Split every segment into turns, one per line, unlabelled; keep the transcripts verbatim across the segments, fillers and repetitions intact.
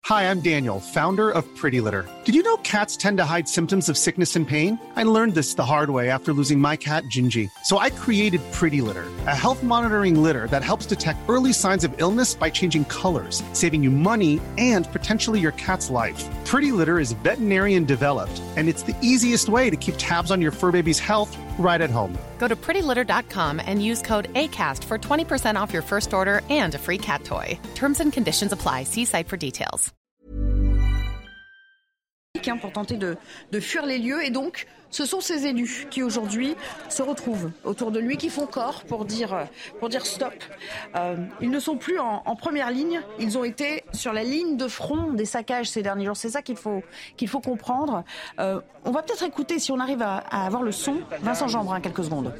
Hi, I'm Daniel, founder of Pretty Litter. Did you know cats tend to hide symptoms of sickness and pain? I learned this the hard way after losing my cat, Gingy. So I created Pretty Litter, a health monitoring litter that helps detect early signs of illness by changing colors, saving you money and potentially your cat's life. Pretty Litter is veterinarian developed, and it's the easiest way to keep tabs on your fur baby's health right at home.
Go to pretty litter dot com and use code ACAST for twenty percent off your first order and a free cat toy. Terms and conditions apply. See site for details.
Pour tenter de, de fuir les lieux, et donc ce sont ces élus qui aujourd'hui se retrouvent autour de lui, qui font corps pour dire, pour dire stop. Euh, ils ne sont plus en, en première ligne, ils ont été sur la ligne de front des saccages ces derniers jours. C'est ça qu'il faut, qu'il faut comprendre. Euh, on va peut-être écouter, si on arrive à, à avoir le son, Vincent Jeanbrun, quelques secondes.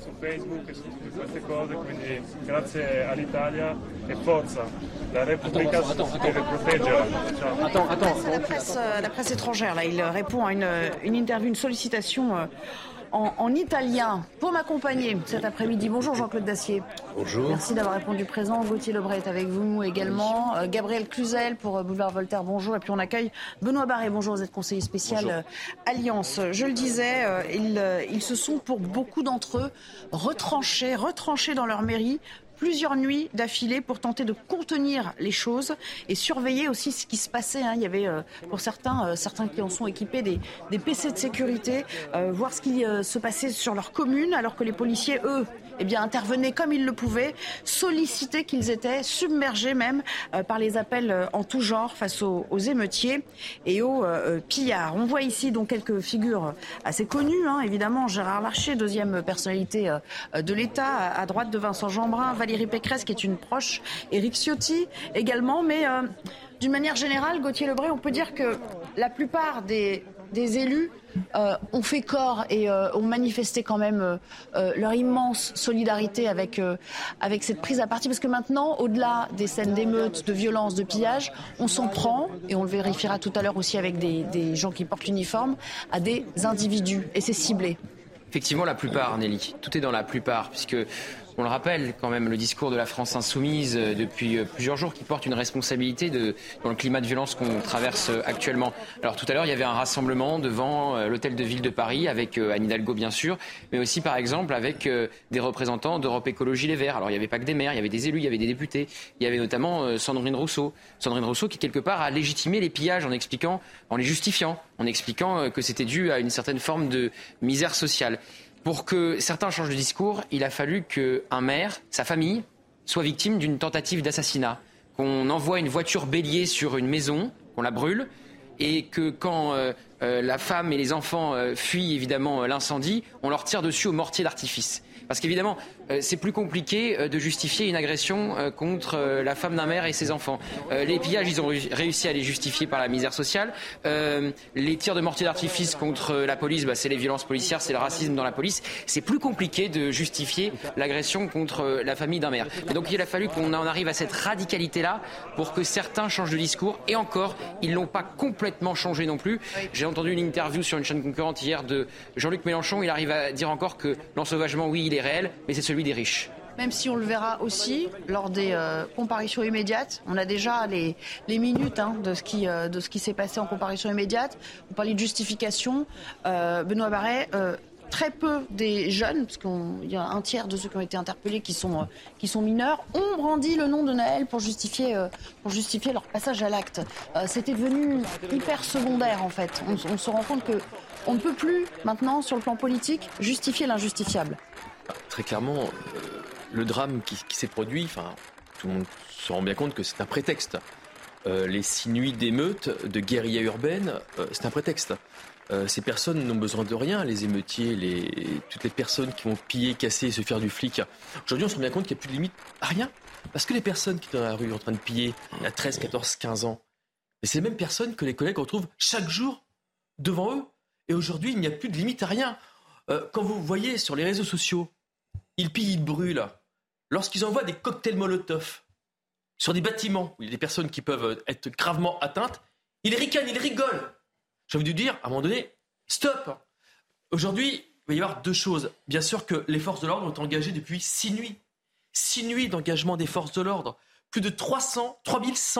Attends, attends. C'est la presse, la presse étrangère, là. Il répond à une, une interview, une sollicitation en, en italien pour m'accompagner cet après-midi. Bonjour Jean-Claude Dacier.
Bonjour.
Merci d'avoir répondu présent. Gauthier Lebret est avec vous également. Euh, Gabriel Cluzel pour Boulevard Voltaire, bonjour. Et puis on accueille Benoît Barré, bonjour, vous êtes conseiller spécial euh, Alliance. Je le disais, euh, ils, euh, ils se sont pour beaucoup d'entre eux retranchés, retranchés dans leur mairie. Plusieurs nuits d'affilée pour tenter de contenir les choses et surveiller aussi ce qui se passait. Hein. Il y avait euh, pour certains, euh, certains qui en sont équipés des, des P C de sécurité, euh, voir ce qui euh, se passait sur leur commune, alors que les policiers, eux, eh bien, intervenaient comme ils le pouvaient, sollicités qu'ils étaient, submergés même euh, par les appels euh, en tout genre face aux, aux émeutiers et aux euh, pillards. On voit ici donc quelques figures assez connues, hein, évidemment. Gérard Larcher, deuxième personnalité euh, de l'État, à, à droite de Vincent Jeanbrun, Valérie Pécresse qui est une proche, Éric Ciotti également, mais euh, d'une manière générale, Gauthier Lebret, on peut dire que la plupart des, des élus euh, ont fait corps et euh, ont manifesté quand même euh, euh, leur immense solidarité avec, euh, avec cette prise à partie, parce que maintenant, au-delà des scènes d'émeutes, de violence, de pillage, on s'en prend, et on le vérifiera tout à l'heure aussi avec des, des gens qui portent l'uniforme, à des individus, et c'est ciblé.
Effectivement, la plupart, Nelly. Tout est dans la plupart, puisque on le rappelle quand même, le discours de la France insoumise euh, depuis euh, plusieurs jours qui porte une responsabilité de, dans le climat de violence qu'on traverse euh, actuellement. Alors tout à l'heure, il y avait un rassemblement devant euh, l'hôtel de ville de Paris avec euh, Anne Hidalgo bien sûr, mais aussi par exemple avec euh, des représentants d'Europe Écologie Les Verts. Alors il n'y avait pas que des maires, il y avait des élus, il y avait des députés, il y avait notamment euh, Sandrine Rousseau. Sandrine Rousseau qui quelque part a légitimé les pillages en expliquant, en les justifiant, en expliquant euh, que c'était dû à une certaine forme de misère sociale. Pour que certains changent de discours, il a fallu qu'un maire, sa famille, soit victime d'une tentative d'assassinat. Qu'on envoie une voiture bélier sur une maison, qu'on la brûle, et que quand euh, euh, la femme et les enfants euh, fuient évidemment euh, l'incendie, on leur tire dessus au mortier d'artifice. Parce qu'évidemment, euh, c'est plus compliqué euh, de justifier une agression euh, contre euh, la femme d'un maire et ses enfants. Euh, les pillages, ils ont réussi à les justifier par la misère sociale. Euh, les tirs de mortier d'artifice contre euh, la police, bah, c'est les violences policières, c'est le racisme dans la police. C'est plus compliqué de justifier l'agression contre euh, la famille d'un maire. Et donc il a fallu qu'on en arrive à cette radicalité-là pour que certains changent de discours. Et encore, ils l'ont pas complètement changé non plus. J'ai entendu une interview sur une chaîne concurrente hier de Jean-Luc Mélenchon. Il arrive à dire encore que l'ensauvagement, oui, il est réel, mais c'est celui des riches.
Même si on le verra aussi lors des euh, comparutions immédiates. On a déjà les, les minutes hein, de ce qui, euh, de ce qui s'est passé en comparution immédiate. On parlait de justification. Euh, Benoît Barret, euh, très peu des jeunes, parce qu'il y a un tiers de ceux qui ont été interpellés qui sont, euh, qui sont mineurs, ont brandi le nom de Naël pour justifier, euh, pour justifier leur passage à l'acte. Euh, c'était devenu hyper secondaire en fait. On, on se rend compte qu'on ne peut plus maintenant, sur le plan politique, justifier l'injustifiable.
Très clairement, euh, le drame qui, qui s'est produit, enfin, tout le monde se rend bien compte que c'est un prétexte. Euh, les six nuits d'émeutes, de guérilla urbaine, euh, c'est un prétexte. Euh, ces personnes n'ont besoin de rien, les émeutiers, les, toutes les personnes qui vont piller, casser et se faire du flic. Aujourd'hui, on se rend bien compte qu'il n'y a plus de limite à rien. Parce que les personnes qui sont dans la rue en train de piller, il y a treize, quatorze, quinze ans, et c'est les mêmes personnes que les collègues retrouvent chaque jour devant eux. Et aujourd'hui, il n'y a plus de limite à rien. Euh, quand vous voyez sur les réseaux sociaux, ils pillent, ils brûlent. Lorsqu'ils envoient des cocktails Molotov sur des bâtiments où il y a des personnes qui peuvent être gravement atteintes, ils ricanent, ils rigolent. J'ai envie de dire, à un moment donné, stop. Aujourd'hui, il va y avoir deux choses. Bien sûr que les forces de l'ordre ont été engagées depuis six nuits. Six nuits d'engagement des forces de l'ordre. Plus de trois cents, trois mille cent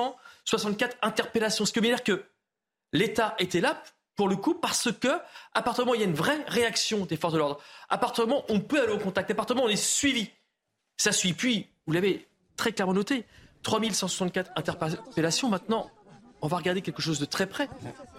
soixante-quatre interpellations. Ce qui veut dire que l'État était là pour le coup parce que, à partir du moment où il y a une vraie réaction des forces de l'ordre, à partir du moment où on peut aller au contact, à partir du moment où on est suivi, ça suit. Puis, vous l'avez très clairement noté, trois mille cent soixante-quatre interpellations. Maintenant, on va regarder quelque chose de très près.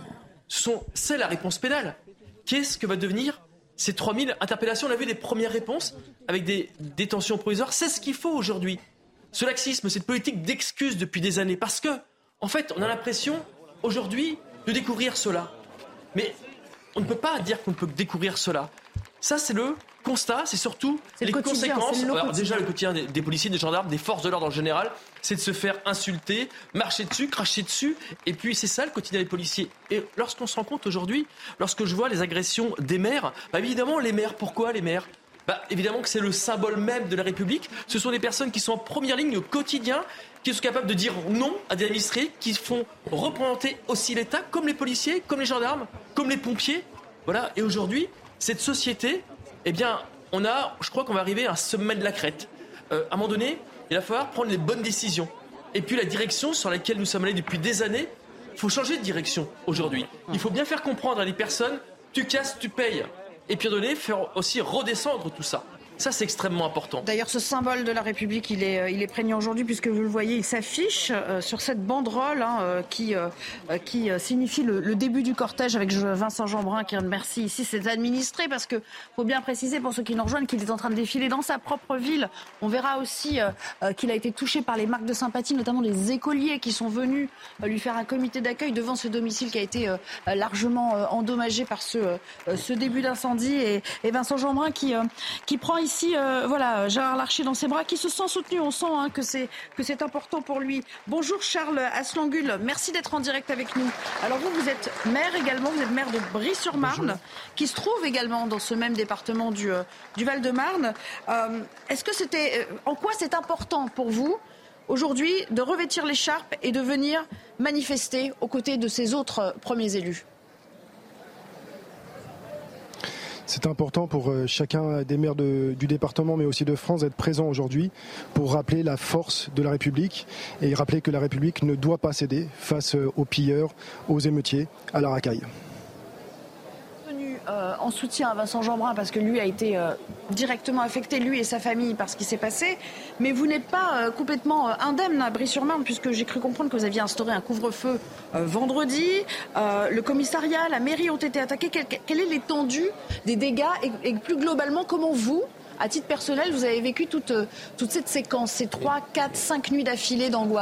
Ce sont, c'est la réponse pénale. Qu'est-ce que va devenir ces trois mille interpellations? On a vu des premières réponses avec des détentions provisoires. C'est ce qu'il faut aujourd'hui. Ce laxisme, cette politique d'excuses depuis des années. Parce que, en fait, on a l'impression, aujourd'hui, de découvrir cela. Mais on ne peut pas dire qu'on peut découvrir cela. Ça, c'est le constat, c'est surtout
c'est
les conséquences.
Le
Alors, déjà, le quotidien des, des policiers, des gendarmes, des forces de l'ordre en général, c'est de se faire insulter, marcher dessus, cracher dessus. Et puis, c'est ça le quotidien des policiers. Et lorsqu'on se rend compte aujourd'hui, lorsque je vois les agressions des maires, bah, évidemment, les maires, pourquoi les maires ? Bah, évidemment que c'est le symbole même de la République. Ce sont des personnes qui sont en première ligne au quotidien, qui sont capables de dire non à des administrés, qui font représenter aussi l'État, comme les policiers, comme les gendarmes, comme les pompiers. Voilà. Et aujourd'hui, cette société, eh bien, on a, je crois qu'on va arriver à un sommet de la crête. Euh, à un moment donné, il va falloir prendre les bonnes décisions. Et puis la direction sur laquelle nous sommes allés depuis des années, il faut changer de direction aujourd'hui. Il faut bien faire comprendre à les personnes, tu casses, tu payes. Et puis à un moment donné, faire aussi redescendre tout ça. Ça, c'est extrêmement important.
D'ailleurs, ce symbole de la République, il est, il est prégnant aujourd'hui, puisque vous le voyez, il s'affiche euh, sur cette banderole hein, euh, qui, euh, qui euh, signifie le, le début du cortège avec Vincent Jeanbrun qui remercie ici ses administrés, parce qu'il faut bien préciser pour ceux qui nous rejoignent qu'il est en train de défiler dans sa propre ville. On verra aussi euh, euh, qu'il a été touché par les marques de sympathie, notamment des écoliers qui sont venus euh, lui faire un comité d'accueil devant ce domicile qui a été euh, largement euh, endommagé par ce, euh, ce début d'incendie. Et, et Vincent Jeanbrun qui, euh, qui prend ici Ici, euh, voilà, Gérard Larcher dans ses bras, qui se sent soutenu. On sent hein, que c'est que c'est important pour lui. Bonjour Charles Aslangulle, merci d'être en direct avec nous. Alors vous, vous êtes maire également, vous êtes maire de Bry-sur-Marne, qui se trouve également dans ce même département du, euh, du Val-de-Marne. Euh, est-ce que c'était, euh, en quoi c'est important pour vous aujourd'hui de revêtir l'écharpe et de venir manifester aux côtés de ces autres premiers élus ?
C'est important pour chacun des maires de, du département, mais aussi de France, d'être présent aujourd'hui pour rappeler la force de la République et rappeler que la République ne doit pas céder face aux pilleurs, aux émeutiers, à la racaille.
Euh, en soutien à Vincent Jeanbrun parce que lui a été euh, directement affecté, lui et sa famille, par ce qui s'est passé. Mais vous n'êtes pas euh, complètement euh, indemne à Bry-sur-Marne, puisque j'ai cru comprendre que vous aviez instauré un couvre-feu euh, vendredi. Euh, le commissariat, la mairie ont été attaqués. Quelle, quelle est l'étendue des dégâts et, et plus globalement, comment vous, à titre personnel, vous avez vécu toute, euh, toute cette séquence, ces trois, quatre, cinq nuits d'affilée d'angoisse ?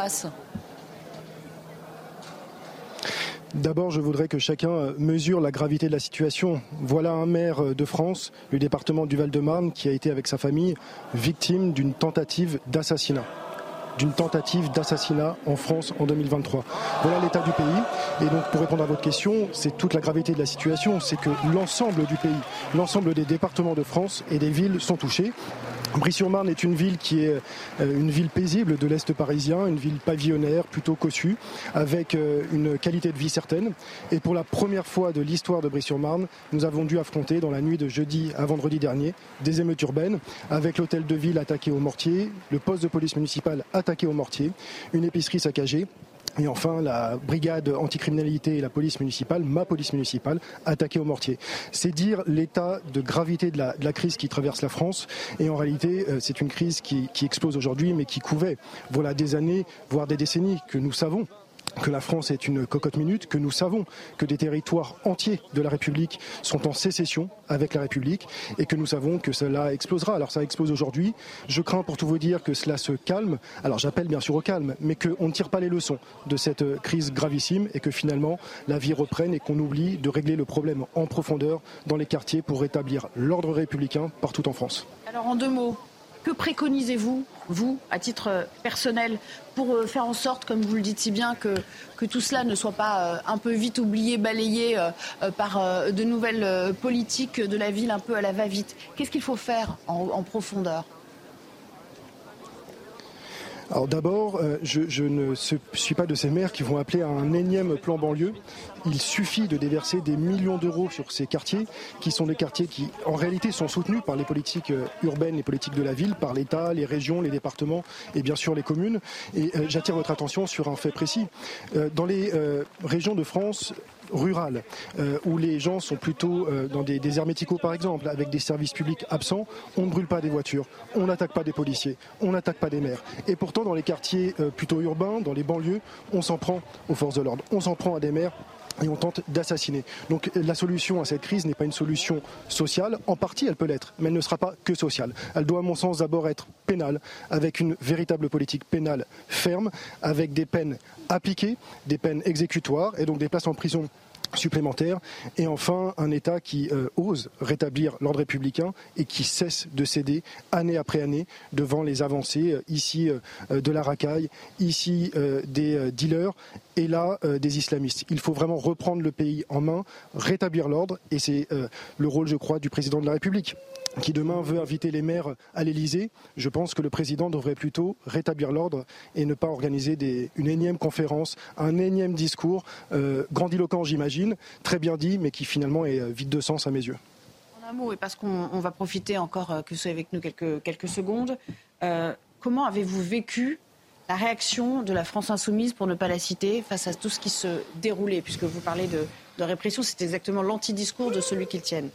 D'abord, je voudrais que chacun mesure la gravité de la situation. Voilà un maire de France, du département du Val-de-Marne, qui a été avec sa famille victime d'une tentative d'assassinat. d'une tentative d'assassinat en France en deux mille vingt-trois. Voilà l'état du pays. Et donc, pour répondre à votre question, c'est toute la gravité de la situation. C'est que l'ensemble du pays, l'ensemble des départements de France et des villes sont touchés. Bry-sur-Marne est une ville qui est une ville paisible de l'Est parisien, une ville pavillonnaire, plutôt cossue, avec une qualité de vie certaine. Et pour la première fois de l'histoire de Bry-sur-Marne, nous avons dû affronter dans la nuit de jeudi à vendredi dernier des émeutes urbaines, avec l'hôtel de ville attaqué au mortier, le poste de police municipal attaqué au mortier, une épicerie saccagée. Et enfin, la brigade anticriminalité et la police municipale, ma police municipale, attaquée au mortier. C'est dire l'état de gravité de la, de la crise qui traverse la France. Et en réalité, c'est une crise qui, qui explose aujourd'hui, mais qui couvait, voilà, des années, voire des décennies, que nous savons que la France est une cocotte minute, que nous savons que des territoires entiers de la République sont en sécession avec la République et que nous savons que cela explosera. Alors ça explose aujourd'hui. Je crains pour tout vous dire que cela se calme. Alors j'appelle bien sûr au calme, mais qu'on ne tire pas les leçons de cette crise gravissime et que finalement la vie reprenne et qu'on oublie de régler le problème en profondeur dans les quartiers pour rétablir l'ordre républicain partout en France.
Alors en deux mots, que préconisez-vous, vous, à titre personnel, pour faire en sorte, comme vous le dites si bien, que, que tout cela ne soit pas un peu vite oublié, balayé par de nouvelles politiques de la ville un peu à la va-vite? Qu'est-ce qu'il faut faire en, en profondeur?
Alors d'abord, euh, je, je ne suis pas de ces maires qui vont appeler à un énième plan banlieue. Il suffit de déverser des millions d'euros sur ces quartiers, qui sont des quartiers qui, en réalité, sont soutenus par les politiques urbaines, les politiques de la ville, par l'État, les régions, les départements et bien sûr les communes. Et euh, j'attire votre attention sur un fait précis. Euh, dans les euh, régions de France rurales, euh, où les gens sont plutôt euh, dans des déserts médicaux par exemple, avec des services publics absents, on ne brûle pas des voitures, on n'attaque pas des policiers, on n'attaque pas des maires. Et pourtant dans les quartiers euh, plutôt urbains, dans les banlieues, on s'en prend aux forces de l'ordre, on s'en prend à des maires et on tente d'assassiner. Donc la solution à cette crise n'est pas une solution sociale. En partie, elle peut l'être, mais elle ne sera pas que sociale. Elle doit, à mon sens, d'abord être pénale, avec une véritable politique pénale ferme, avec des peines appliquées, des peines exécutoires, et donc des places en prison supplémentaires, et enfin un État qui euh, ose rétablir l'ordre républicain et qui cesse de céder année après année devant les avancées euh, ici euh, de la racaille, ici euh, des euh, dealers et là euh, des islamistes. Il faut vraiment reprendre le pays en main, rétablir l'ordre, et c'est euh, le rôle, je crois, du président de la République, qui demain veut inviter les maires à l'Elysée. Je pense que le président devrait plutôt rétablir l'ordre et ne pas organiser des, une énième conférence, un énième discours, euh, grandiloquent j'imagine, très bien dit, mais qui finalement est vide de sens à mes yeux.
En un mot, et parce qu'on on va profiter encore euh, que vous soyez avec nous quelques, quelques secondes, euh, comment avez-vous vécu la réaction de la France insoumise, pour ne pas la citer, face à tout ce qui se déroulait, puisque vous parlez de, de répression, c'est exactement l'antidiscours de celui qu'ils tiennent.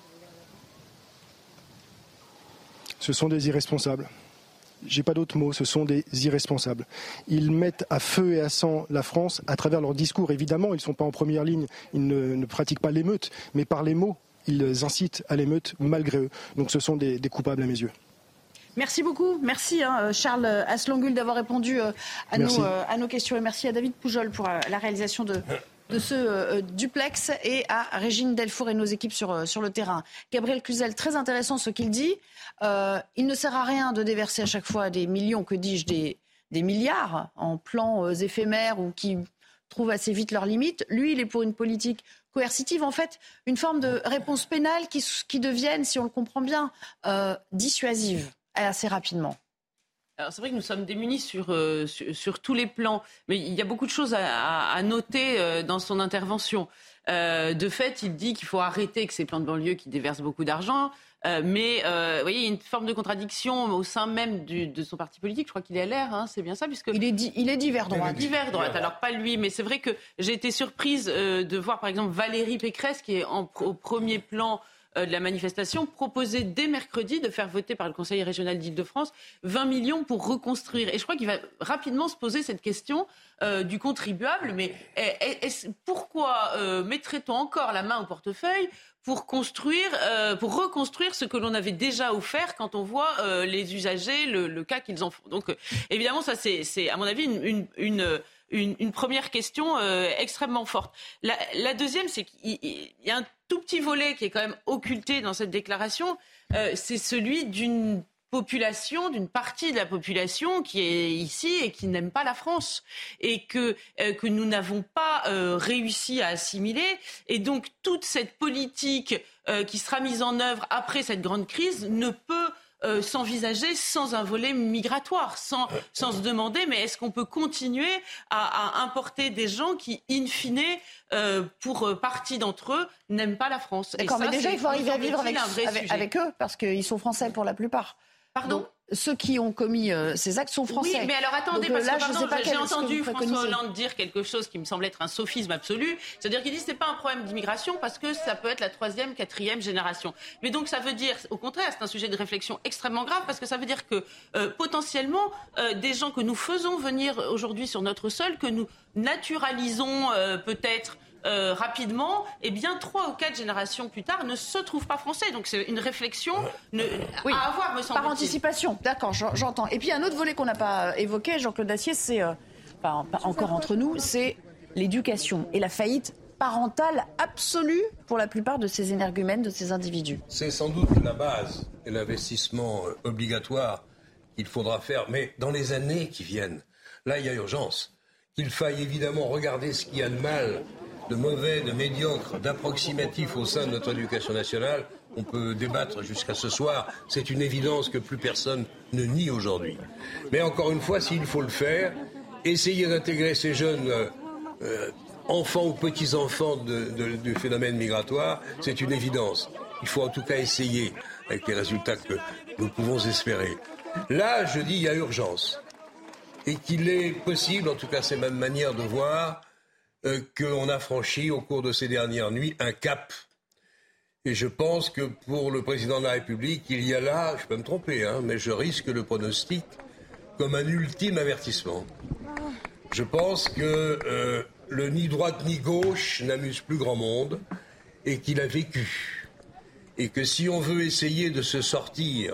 Ce sont des irresponsables. J'ai pas d'autres mots, ce sont des irresponsables. Ils mettent à feu et à sang la France à travers leurs discours. Évidemment, ils ne sont pas en première ligne, ils ne, ne pratiquent pas l'émeute, mais par les mots, ils incitent à l'émeute malgré eux. Donc ce sont des, des coupables à mes yeux.
Merci beaucoup. Merci hein, Charles Asselangul d'avoir répondu euh, à, nos, euh, à nos questions. Et merci à David Poujol pour euh, la réalisation de... de ce euh, duplex, et à Régine Delfour et nos équipes sur, euh, sur le terrain. Gabriel Cluzel, très intéressant ce qu'il dit. Euh, il ne sert à rien de déverser à chaque fois des millions, que dis-je, des, des milliards en plans euh, éphémères ou qui trouvent assez vite leurs limites. Lui, il est pour une politique coercitive, en fait, une forme de réponse pénale qui, qui devienne, si on le comprend bien, euh, dissuasive assez rapidement.
Alors c'est vrai que nous sommes démunis sur, euh, sur, sur tous les plans, mais il y a beaucoup de choses à, à, à noter euh, dans son intervention. Euh, de fait, il dit qu'il faut arrêter que ces plans de banlieue qui déversent beaucoup d'argent, euh, mais euh, vous voyez, il y a une forme de contradiction au sein même du, de son parti politique. Je crois qu'il est L R, hein, c'est bien ça, puisque
il est di, il est divers droite.
Divers droite. Alors pas lui, mais c'est vrai que j'ai été surprise euh, de voir par exemple Valérie Pécresse qui est en, au premier plan de la manifestation, proposer dès mercredi de faire voter par le Conseil régional d'Île-de-France vingt millions pour reconstruire. Et je crois qu'il va rapidement se poser cette question euh, du contribuable. Mais est, est, pourquoi euh, mettrait-on encore la main au portefeuille pour construire, euh, pour reconstruire ce que l'on avait déjà offert quand on voit euh, les usagers, le, le cas qu'ils en font. Donc euh, évidemment, ça c'est, c'est à mon avis une, une, une Une, une première question euh, extrêmement forte. La, la deuxième, c'est qu'il il y a un tout petit volet qui est quand même occulté dans cette déclaration, euh, c'est celui d'une population, d'une partie de la population qui est ici et qui n'aime pas la France et que, euh, que nous n'avons pas euh, réussi à assimiler. Et donc toute cette politique euh, qui sera mise en œuvre après cette grande crise ne peut Euh, s'envisager sans un volet migratoire, sans, sans se demander mais est-ce qu'on peut continuer à, à importer des gens qui, in fine, euh, pour euh, partie d'entre eux, n'aiment pas la France.
D'accord, et ça, mais déjà, il faut arriver à vivre avec, avec, avec eux, parce qu'ils sont français pour la plupart.
Pardon ?
Donc, ceux qui ont commis euh, ces actes sont français.
Oui, mais alors attendez,
Donc,
parce
là,
que pardon,
je sais pas
j'ai
quel,
entendu François Hollande dire quelque chose qui me semble être un sophisme absolu. C'est-à-dire qu'il dit que ce n'est pas un problème d'immigration parce que ça peut être la troisième, quatrième génération. Mais donc ça veut dire, au contraire, c'est un sujet de réflexion extrêmement grave parce que ça veut dire que euh, potentiellement, euh, des gens que nous faisons venir aujourd'hui sur notre sol, que nous naturalisons euh, peut-être Euh, rapidement, eh bien trois ou quatre générations plus tard ne se trouvent pas français. Donc c'est une réflexion ne,
oui,
à avoir, me semble-t-il.
Par anticipation, d'accord, j'entends. Et puis un autre volet qu'on n'a pas évoqué, Jean-Claude Dacier, c'est, euh, enfin, encore entre nous, c'est l'éducation et la faillite parentale absolue pour la plupart de ces énergumènes, de ces individus.
C'est sans doute la base et l'investissement obligatoire qu'il faudra faire, mais dans les années qui viennent, là il y a urgence. Qu'il faille évidemment regarder ce qu'il y a de mal, de mauvais, de médiocre, d'approximatif au sein de notre éducation nationale, on peut débattre jusqu'à ce soir. C'est une évidence que plus personne ne nie aujourd'hui. Mais encore une fois, s'il faut le faire, essayer d'intégrer ces jeunes euh, euh, enfants ou petits-enfants de, de, du phénomène migratoire, c'est une évidence. Il faut en tout cas essayer, avec les résultats que nous pouvons espérer. Là, je dis, il y a urgence. Et qu'il est possible, en tout cas c'est ma manière de voir, euh, qu'on a franchi au cours de ces dernières nuits un cap. Et je pense que pour le président de la République, il y a là, je peux me tromper, hein, mais je risque le pronostic comme un ultime avertissement. Je pense que euh, le ni droite ni gauche n'amuse plus grand monde et qu'il a vécu. Et que si on veut essayer de se sortir,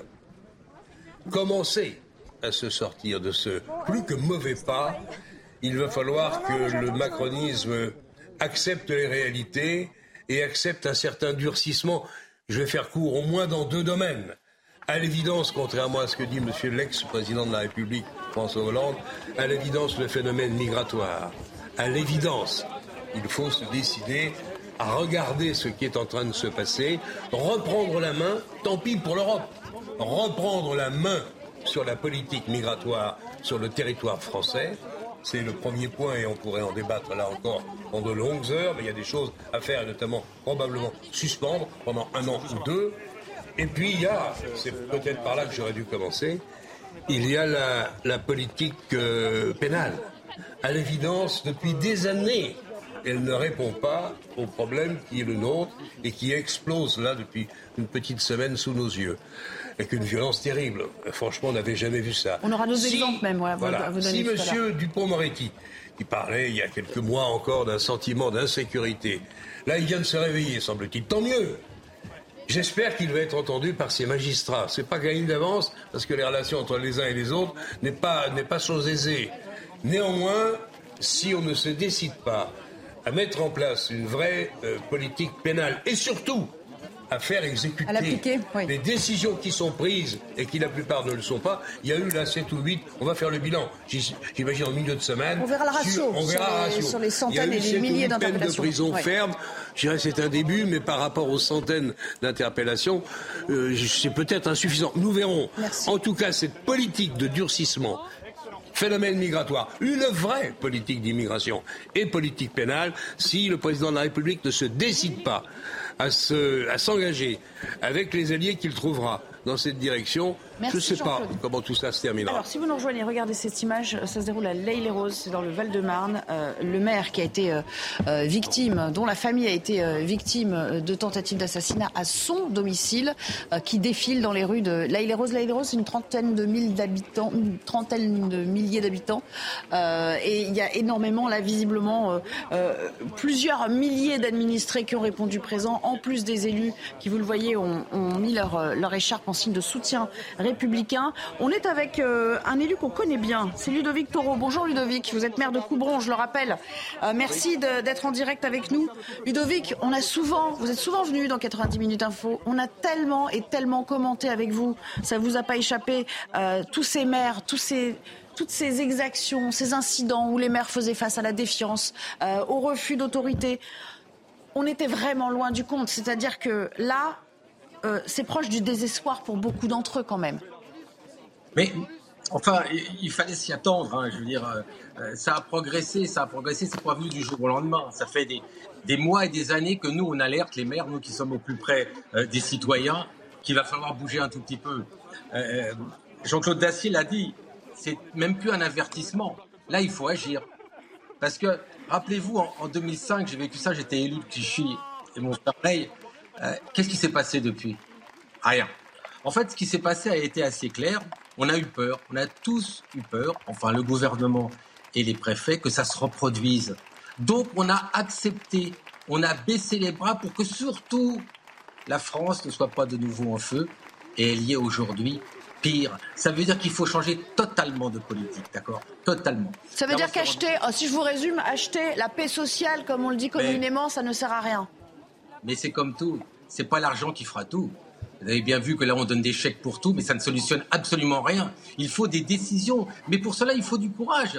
commencer à se sortir de ce plus que mauvais pas, il va falloir que le macronisme accepte les réalités et accepte un certain durcissement. Je vais faire court, au moins dans deux domaines. À l'évidence, contrairement à ce que dit monsieur l'ex-président de la République, François Hollande, à l'évidence, le phénomène migratoire. À l'évidence, il faut se décider à regarder ce qui est en train de se passer, reprendre la main, tant pis pour l'Europe, reprendre la main sur la politique migratoire sur le territoire français. C'est le premier point et on pourrait en débattre là encore pendant de longues heures, mais il y a des choses à faire et notamment probablement suspendre pendant un an ou deux. Et puis il y a, c'est peut-être par là que j'aurais dû commencer, il y a la, la politique euh, pénale. À l'évidence, depuis des années, elle ne répond pas au problème qui est le nôtre et qui explose là depuis une petite semaine sous nos yeux. Avec une violence terrible. Franchement, on n'avait jamais vu ça.
On aura d'autres si, exemples même, ouais,
voilà,
à vous
si
donner
M. Dupond-Moretti, qui parlait il y a quelques mois encore d'un sentiment d'insécurité, là il vient de se réveiller, semble-t-il. Tant mieux. J'espère qu'il va être entendu par ses magistrats. C'est pas gagné d'avance, parce que les relations entre les uns et les autres n'est pas, n'est pas chose aisée. Néanmoins, si on ne se décide pas à mettre en place une vraie euh, politique pénale, et surtout à faire exécuter
à oui.
les décisions qui sont prises et qui la plupart ne le sont pas. Il y a eu là sept ou huit, on va faire le bilan, j'imagine en milieu de semaine.
On verra le ratio,
sur, on verra
sur, les,
ratio.
sur les centaines et les milliers d'interpellations.
Il y a eu sept ou huit peines de prison
ouais.
ferme, je dirais c'est un début, mais par rapport aux centaines d'interpellations, euh, c'est peut-être insuffisant. Nous verrons.
Merci.
En tout cas, cette politique de durcissement, phénomène migratoire, une vraie politique d'immigration et politique pénale, si le président de la République ne se décide pas à, se, à s'engager avec les alliés qu'il trouvera dans cette direction.
Merci,
je ne sais pas
Jean-Claude.
comment tout ça se terminera.
Alors, si vous nous rejoignez, regardez cette image. Ça se déroule à L'Haÿ-les-Roses, c'est dans le Val-de-Marne. Euh, le maire qui a été euh, euh, victime, dont la famille a été euh, victime de tentatives d'assassinat à son domicile, euh, qui défile dans les rues de L'Haÿ-les-Roses. L'Haÿ-les-Roses, c'est une trentaine de mille d'habitants, une trentaine de milliers d'habitants. Euh, et il y a énormément, là, visiblement, euh, euh, plusieurs milliers d'administrés qui ont répondu présent, en plus des élus qui, vous le voyez, ont, ont mis leur, leur écharpe en signe de soutien républicain. On est avec euh, un élu qu'on connaît bien, c'est Ludovic Toro. Bonjour Ludovic, vous êtes maire de Coubron, je le rappelle. Euh, merci de, d'être en direct avec nous. Ludovic, on a souvent, vous êtes souvent venu dans quatre-vingt-dix minutes info, on a tellement et tellement commenté avec vous, ça vous a pas échappé, euh, tous ces maires, tous ces... toutes ces exactions, ces incidents où les maires faisaient face à la défiance, euh, au refus d'autorité. On était vraiment loin du compte, c'est-à-dire que là, Euh, c'est proche du désespoir pour beaucoup d'entre eux quand même.
Mais enfin, il, il fallait s'y attendre. Hein, je veux dire, euh, ça a progressé, ça a progressé. C'est pas venu du jour au lendemain. Ça fait des, des mois et des années que nous on alerte les maires, nous qui sommes au plus près euh, des citoyens, qu'il va falloir bouger un tout petit peu. Euh, Jean-Claude Dacier l'a dit. C'est même plus un avertissement. Là, il faut agir. Parce que rappelez-vous, en, en deux mille cinq, j'ai vécu ça. J'étais élu de Clichy et mon pareil. Euh, qu'est-ce qui s'est passé depuis ? Rien. En fait, ce qui s'est passé a été assez clair. On a eu peur, on a tous eu peur, enfin le gouvernement et les préfets, que ça se reproduise. Donc on a accepté, on a baissé les bras pour que surtout la France ne soit pas de nouveau en feu. Et elle y est aujourd'hui. Pire, ça veut dire qu'il faut changer totalement de politique, d'accord ? Totalement.
Ça veut Là, dire qu'acheter, oh, si je vous résume, acheter la paix sociale, comme on le dit communément, Mais... ça ne sert à rien.
Mais c'est comme tout, c'est pas l'argent qui fera tout. Vous avez bien vu que là on donne des chèques pour tout, mais ça ne solutionne absolument rien. Il faut des décisions, mais pour cela il faut du courage.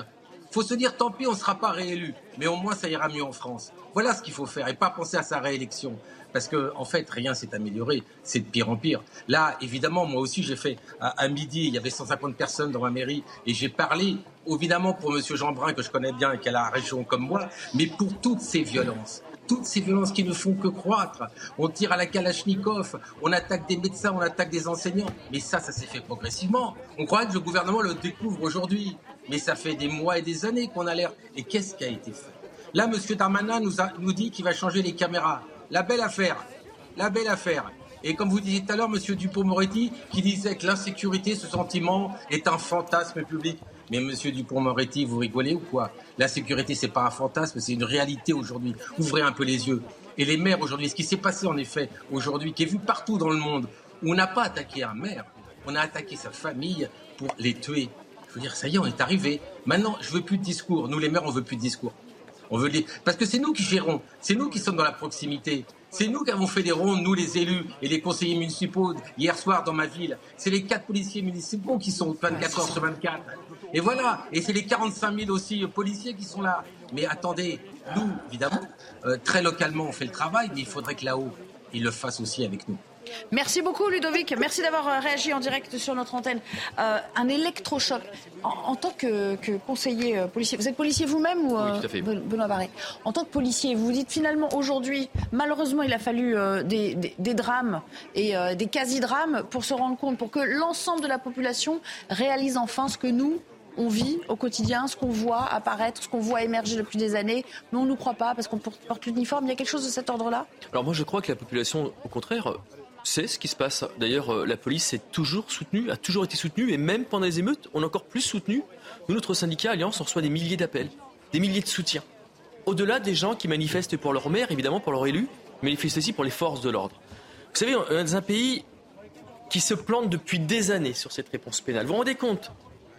faut se dire, tant pis, on ne sera pas réélu, mais au moins ça ira mieux en France. Voilà ce qu'il faut faire et pas penser à sa réélection. Parce que en fait, rien s'est amélioré, c'est de pire en pire. Là, évidemment, moi aussi, j'ai fait, à, à midi, il y avait cent cinquante personnes dans ma mairie, et j'ai parlé, évidemment, pour M. Jeanbrun, que je connais bien et qui est à la région comme moi, mais pour toutes ces violences. Toutes ces violences qui ne font que croître. On tire à la Kalachnikov, on attaque des médecins, on attaque des enseignants. Mais ça, ça s'est fait progressivement. On croit que le gouvernement le découvre aujourd'hui. Mais ça fait des mois et des années qu'on alerte. Et qu'est-ce qui a été fait? Là, M. Darmanin nous, a, nous dit qu'il va changer les caméras. La belle affaire. La belle affaire. Et comme vous disiez tout à l'heure, M. Dupond-Moretti, qui disait que l'insécurité, ce sentiment, est un fantasme public. Mais Monsieur Dupond-Moretti, vous rigolez ou quoi? La sécurité, c'est pas un fantasme, c'est une réalité aujourd'hui. Ouvrez un peu les yeux. Et les maires aujourd'hui, ce qui s'est passé en effet aujourd'hui, qui est vu partout dans le monde, où on n'a pas attaqué un maire, on a attaqué sa famille pour les tuer. Je veux dire, ça y est, on est arrivé. Maintenant, je veux plus de discours. Nous, les maires, on veut plus de discours. On veut les... Parce que c'est nous qui gérons, c'est nous qui sommes dans la proximité. C'est nous qui avons fait des rondes, nous les élus et les conseillers municipaux, hier soir dans ma ville. C'est les quatre policiers municipaux qui sont vingt-quatre heures sur vingt-quatre. Et voilà, et c'est les quarante-cinq mille aussi policiers qui sont là. Mais attendez, nous, évidemment, euh, très localement, on fait le travail, mais il faudrait que là-haut, ils le fassent aussi avec nous.
Merci beaucoup Ludovic, merci d'avoir réagi en direct sur notre antenne. Euh, un électrochoc, en, en tant que, que conseiller euh, policier, vous êtes policier vous-même ou euh,
oui, tout à fait.
Benoît Barré? En tant que policier, vous vous dites finalement aujourd'hui, malheureusement il a fallu euh, des, des, des drames et euh, des quasi-drames pour se rendre compte, pour que l'ensemble de la population réalise enfin ce que nous, on vit au quotidien, ce qu'on voit apparaître, ce qu'on voit émerger depuis des années, mais on ne nous croit pas parce qu'on porte l'uniforme. Il y a quelque chose de cet ordre-là?
Alors moi je crois que la population, au contraire, sait ce qui se passe. D'ailleurs, la police s'est toujours soutenue, a toujours été soutenue, et même pendant les émeutes, on est encore plus soutenu. Nous, notre syndicat Alliance, on reçoit des milliers d'appels, des milliers de soutiens. Au-delà des gens qui manifestent pour leur maire, évidemment, pour leur élu, mais manifestent aussi pour les forces de l'ordre. Vous savez, on est dans un pays qui se plante depuis des années sur cette réponse pénale. Vous vous rendez compte?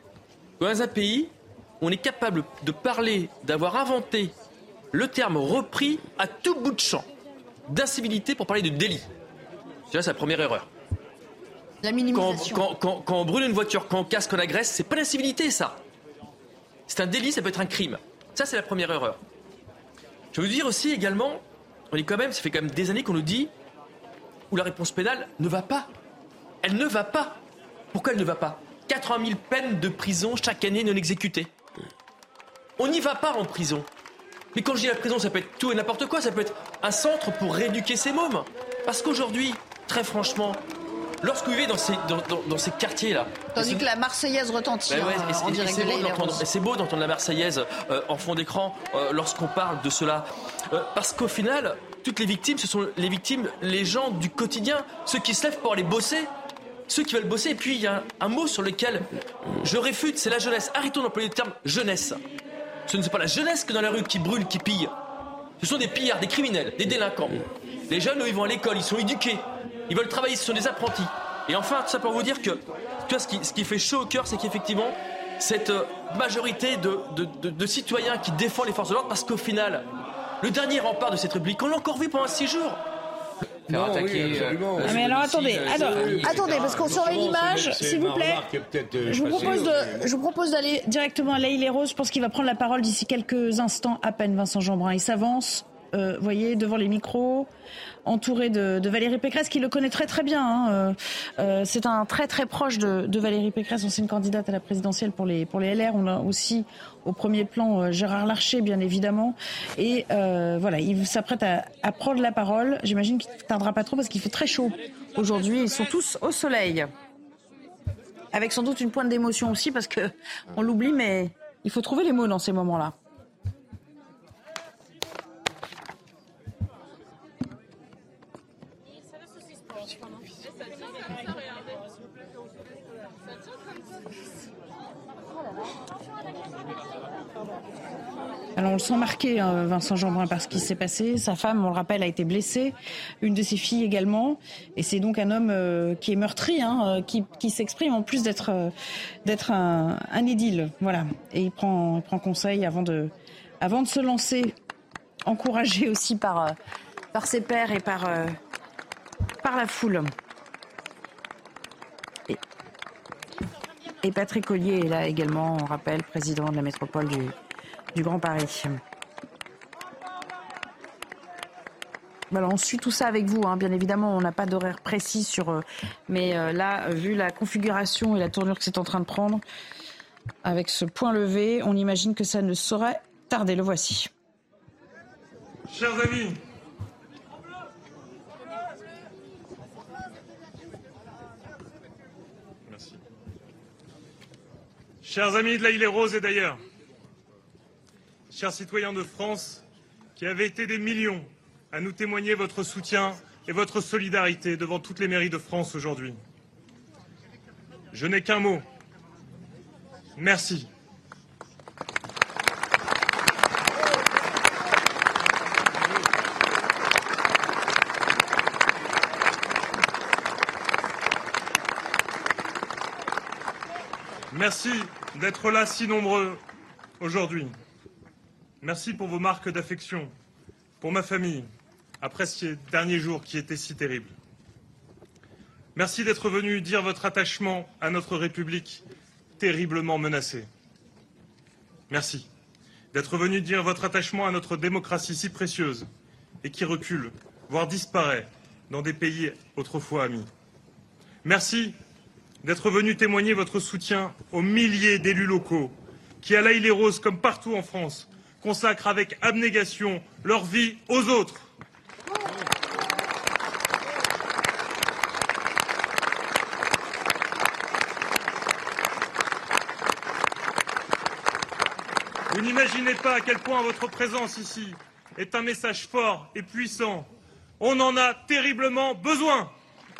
Dans un pays, on est capable de parler, d'avoir inventé le terme repris à tout bout de champ d'incivilité pour parler de délit. C'est la première erreur.
La minimisation.
Quand, quand, quand, quand on brûle une voiture, quand on casse, qu'on agresse, c'est pas l'incivilité, ça. C'est un délit, ça peut être un crime. Ça, c'est la première erreur. Je veux dire aussi également, on est quand même, ça fait quand même des années qu'on nous dit où la réponse pénale ne va pas. Elle ne va pas. Pourquoi elle ne va pas? quatre-vingt mille peines de prison chaque année non exécutées. On n'y va pas en prison. Mais quand je dis la prison, ça peut être tout et n'importe quoi. Ça peut être un centre pour rééduquer ces mômes. Parce qu'aujourd'hui, très franchement, lorsque vous vivez dans ces, dans, dans, dans ces quartiers-là...
Tandis que la Marseillaise retentit ben ouais,
hein,
en direct de
l'A. C'est beau d'entendre la Marseillaise euh, en fond d'écran euh, lorsqu'on parle de cela. Euh, parce qu'au final, toutes les victimes, ce sont les victimes, les gens du quotidien, ceux qui se lèvent pour aller bosser, ceux qui veulent bosser. Et puis, il y a un, un mot sur lequel je réfute, c'est la jeunesse. Arrêtons d'employer le terme jeunesse. Ce ne sont pas la jeunesse que dans la rue qui brûle, qui pille. Ce sont des pillards, des criminels, des délinquants. Les jeunes, eux, ils vont à l'école, ils sont éduqués. Ils veulent travailler, ce sont des apprentis. Et enfin, tout ça pour vous dire que tu vois, ce, qui, ce qui fait chaud au cœur, c'est qu'effectivement, cette majorité de, de, de, de citoyens qui défendent les forces de l'ordre, parce qu'au final, le dernier rempart de cette République, on l'a encore vu pendant six jours.
Non, attaquer, oui, absolument.
Ah mais alors attendez, alors, attendez, parce qu'on surveille l'image, s'il vous plaît. Je vous propose de, je vous propose d'aller directement à L'Haÿ-les-Roses. Je pense qu'il va prendre la parole d'ici quelques instants à peine. Vincent Jeanbrun, il s'avance, euh, voyez, devant les micros, entouré de, de Valérie Pécresse, qui le connaît très très bien. Hein. Euh, c'est un très très proche de, de Valérie Pécresse, ancienne candidate à la présidentielle pour les pour les L R. On a aussi au premier plan euh, Gérard Larcher, bien évidemment. Et euh, voilà, il s'apprête à, à prendre la parole. J'imagine qu'il ne tardera pas trop parce qu'il fait très chaud aujourd'hui. Ils sont tous au soleil, avec sans doute une pointe d'émotion aussi, parce que on l'oublie, mais il faut trouver les mots dans ces moments-là. Alors on le sent marqué, hein, Vincent Jeanbrun, par ce qui s'est passé. Sa femme, on le rappelle, a été blessée, une de ses filles également. Et c'est donc un homme euh, qui est meurtri, hein, qui, qui s'exprime en plus d'être, euh, d'être un, un édile. Voilà. Et il prend, il prend conseil avant de, avant de se lancer, encouragé aussi par, euh, par ses pairs et par, euh, par la foule. Et Et Patrick Ollier est là également, on rappelle, président de la métropole du, du Grand Paris. Voilà, on suit tout ça avec vous, hein. Bien évidemment, on n'a pas d'horaire précis sur... Euh, mais euh, là, vu la configuration et la tournure que c'est en train de prendre, avec ce point levé, on imagine que ça ne saurait tarder. Le voici.
Chers amis, merci. Chers amis de la Île-et-Rose et d'ailleurs, chers citoyens de France, qui avez été des millions à nous témoigner votre soutien et votre solidarité devant toutes les mairies de France aujourd'hui. Je n'ai qu'un mot. Merci. Merci d'être là si nombreux aujourd'hui. Merci pour vos marques d'affection, pour ma famille, après ces derniers jours qui étaient si terribles. Merci d'être venu dire votre attachement à notre République terriblement menacée. Merci d'être venu dire votre attachement à notre démocratie si précieuse et qui recule, voire disparaît, dans des pays autrefois amis. Merci d'être venu témoigner votre soutien aux milliers d'élus locaux qui, à la Île-et-Rose comme partout en France, consacrent avec abnégation leur vie aux autres. Vous n'imaginez pas à quel point votre présence ici est un message fort et puissant. On en a terriblement besoin.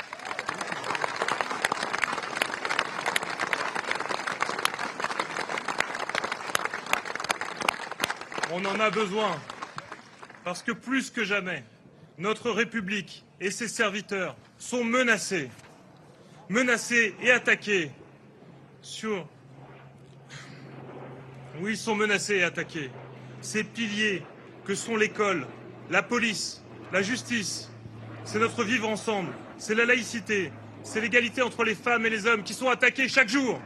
On en a besoin parce que plus que jamais, notre République et ses serviteurs sont menacés, menacés et attaqués sur... Oui, ils sont menacés et attaqués. Ces piliers que sont l'école, la police, la justice, c'est notre vivre ensemble, c'est la laïcité, c'est l'égalité entre les femmes et les hommes qui sont attaqués chaque jour.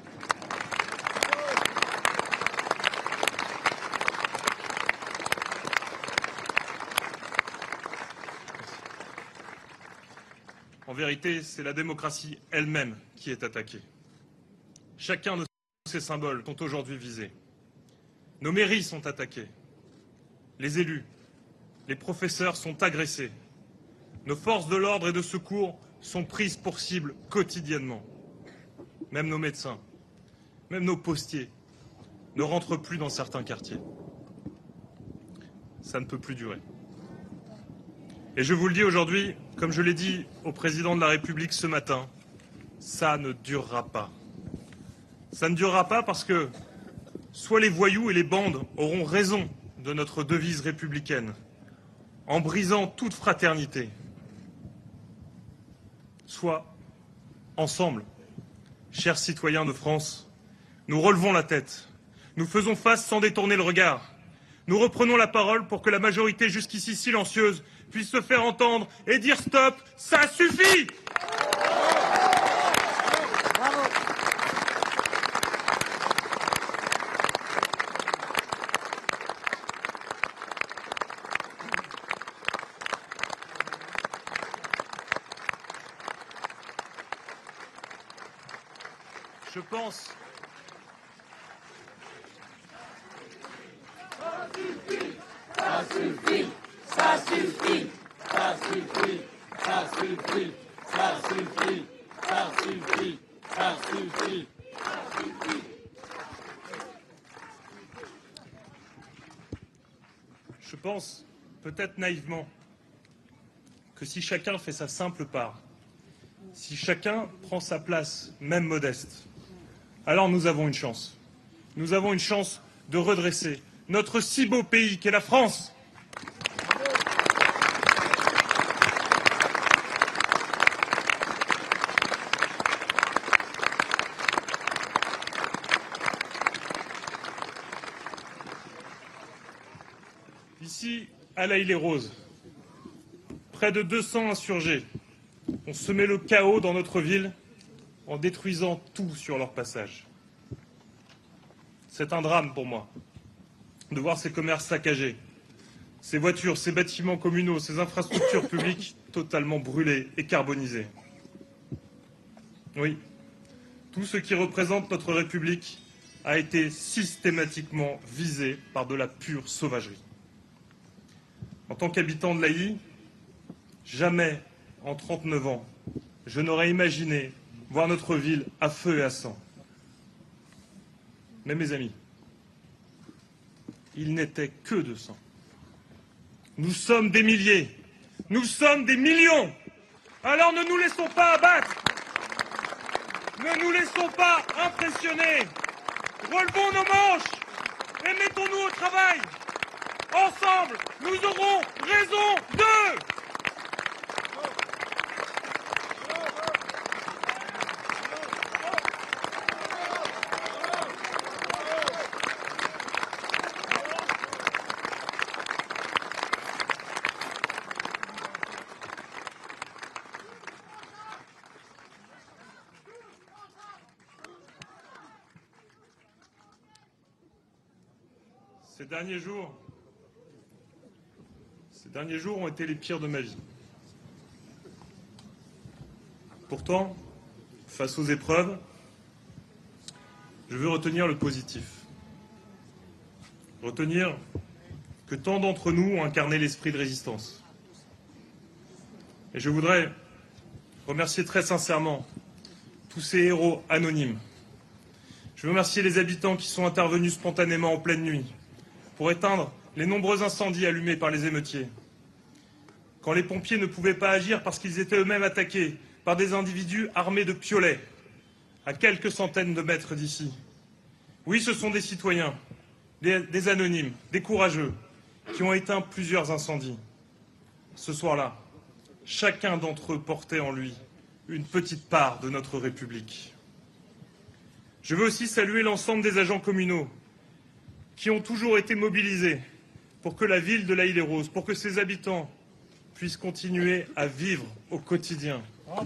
En vérité, c'est la démocratie elle-même qui est attaquée. Chacun de ces symboles sont aujourd'hui visés. Nos mairies sont attaquées. Les élus, les professeurs sont agressés. Nos forces de l'ordre et de secours sont prises pour cible quotidiennement. Même nos médecins, même nos postiers ne rentrent plus dans certains quartiers. Ça ne peut plus durer. Et je vous le dis aujourd'hui, comme je l'ai dit au président de la République ce matin, ça ne durera pas. Ça ne durera pas parce que soit les voyous et les bandes auront raison de notre devise républicaine, en brisant toute fraternité, soit, ensemble, chers citoyens de France, nous relevons la tête, nous faisons face sans détourner le regard, nous reprenons la parole pour que la majorité jusqu'ici silencieuse puisse se faire entendre et dire stop, ça suffit! Je pense.
Ça suffit, ça suffit, ça suffit, ça suffit, ça suffit, ça suffit, ça suffit, ça suffit, ça suffit.
Je pense, peut-être naïvement, que si chacun fait sa simple part, si chacun prend sa place, même modeste, alors nous avons une chance. Nous avons une chance de redresser notre si beau pays qu'est la France. Ici, à la Île-et-Rose, près de deux cents insurgés ont semé le chaos dans notre ville en détruisant tout sur leur passage. C'est un drame pour moi de voir ces commerces saccagés, ces voitures, ces bâtiments communaux, ces infrastructures publiques totalement brûlées et carbonisées. Oui, tout ce qui représente notre République a été systématiquement visé par de la pure sauvagerie. En tant qu'habitant de l'Ailly, jamais en trente-neuf ans, je n'aurais imaginé voir notre ville à feu et à sang. Mais mes amis, il n'était que de sang. Nous sommes des milliers, nous sommes des millions. Alors ne nous laissons pas abattre, ne nous laissons pas impressionner. Relevons nos manches et mettons-nous au travail. Ensemble, nous aurons raison d'eux. Ces derniers jours, ces derniers jours ont été les pires de ma vie. Pourtant, face aux épreuves, je veux retenir le positif. Retenir que tant d'entre nous ont incarné l'esprit de résistance. Et je voudrais remercier très sincèrement tous ces héros anonymes. Je veux remercier les habitants qui sont intervenus spontanément en pleine nuit pour éteindre les nombreux incendies allumés par les émeutiers. Quand les pompiers ne pouvaient pas agir parce qu'ils étaient eux-mêmes attaqués par des individus armés de piolets, à quelques centaines de mètres d'ici. Oui, ce sont des citoyens, des, des anonymes, des courageux, qui ont éteint plusieurs incendies. Ce soir-là, chacun d'entre eux portait en lui une petite part de notre République. Je veux aussi saluer l'ensemble des agents communaux qui ont toujours été mobilisés pour que la ville de l'Haye-les-Roses, pour que ses habitants puissent continuer à vivre au quotidien.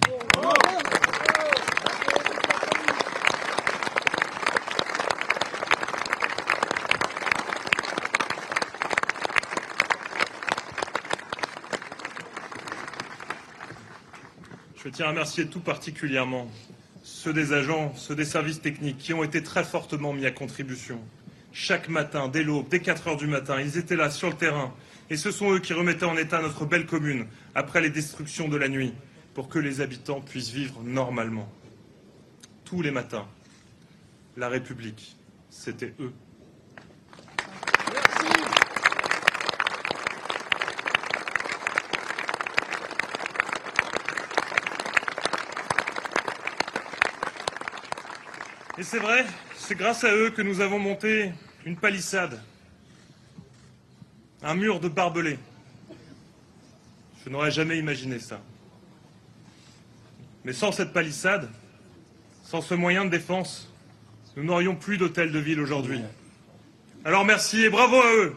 Je tiens à remercier tout particulièrement ceux des agents, ceux des services techniques qui ont été très fortement mis à contribution. Chaque matin, dès l'aube, dès quatre heures du matin, ils étaient là sur le terrain. Et ce sont eux qui remettaient en état notre belle commune après les destructions de la nuit pour que les habitants puissent vivre normalement. Tous les matins, la République, c'était eux. Et c'est vrai, c'est grâce à eux que nous avons monté une palissade, un mur de barbelés. Je n'aurais jamais imaginé ça. Mais sans cette palissade, sans ce moyen de défense, nous n'aurions plus d'hôtel de ville aujourd'hui. Alors merci et bravo à eux.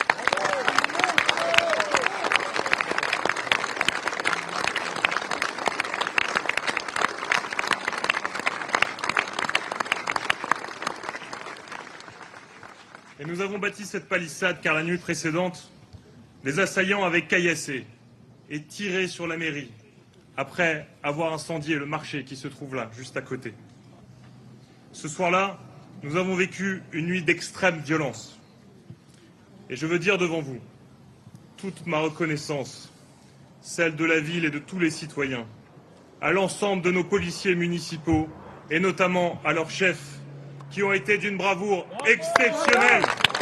Et nous avons bâti cette palissade car la nuit précédente, les assaillants avaient caillassé et tiré sur la mairie après avoir incendié le marché qui se trouve là, juste à côté. Ce soir-là, nous avons vécu une nuit d'extrême violence. Et je veux dire devant vous toute ma reconnaissance, celle de la ville et de tous les citoyens, à l'ensemble de nos policiers municipaux et notamment à leurs chefs qui ont été d'une bravoure exceptionnelle.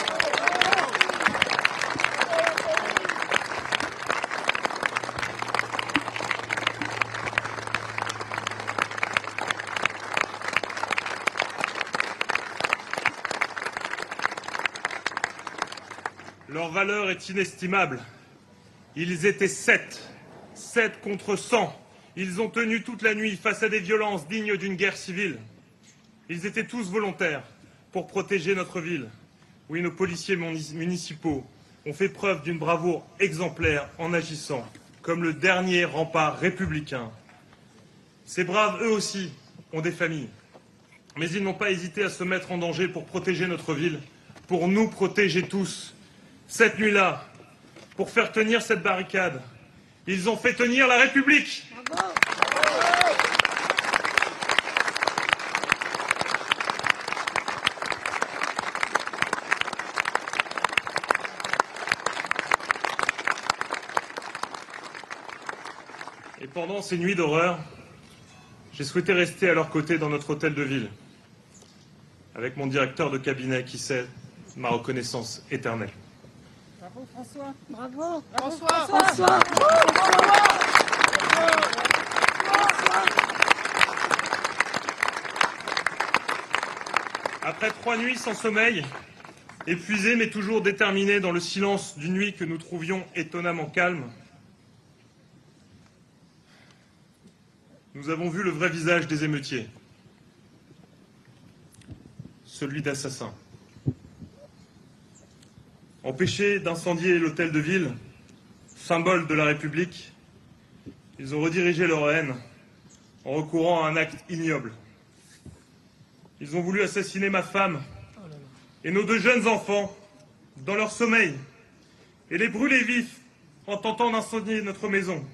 Leur valeur est inestimable. Ils étaient sept, sept contre cent. Ils ont tenu toute la nuit face à des violences dignes d'une guerre civile. Ils étaient tous volontaires pour protéger notre ville. Oui, nos policiers municipaux ont fait preuve d'une bravoure exemplaire en agissant comme le dernier rempart républicain. Ces braves, eux aussi, ont des familles. Mais ils n'ont pas hésité à se mettre en danger pour protéger notre ville, pour nous protéger tous. Cette nuit-là, pour faire tenir cette barricade, ils ont fait tenir la République. Bravo. Et pendant ces nuits d'horreur, j'ai souhaité rester à leur côté dans notre hôtel de ville, avec mon directeur de cabinet qui sait ma reconnaissance éternelle.
Bravo François. Bravo.
François.
François.
Après trois nuits sans sommeil, épuisés mais toujours déterminés dans le silence d'une nuit que nous trouvions étonnamment calme, nous avons vu le vrai visage des émeutiers, celui d'assassins. Empêchés d'incendier l'hôtel de ville, symbole de la République, ils ont redirigé leur haine en recourant à un acte ignoble. Ils ont voulu assassiner ma femme et nos deux jeunes enfants dans leur sommeil et les brûler vifs en tentant d'incendier notre maison.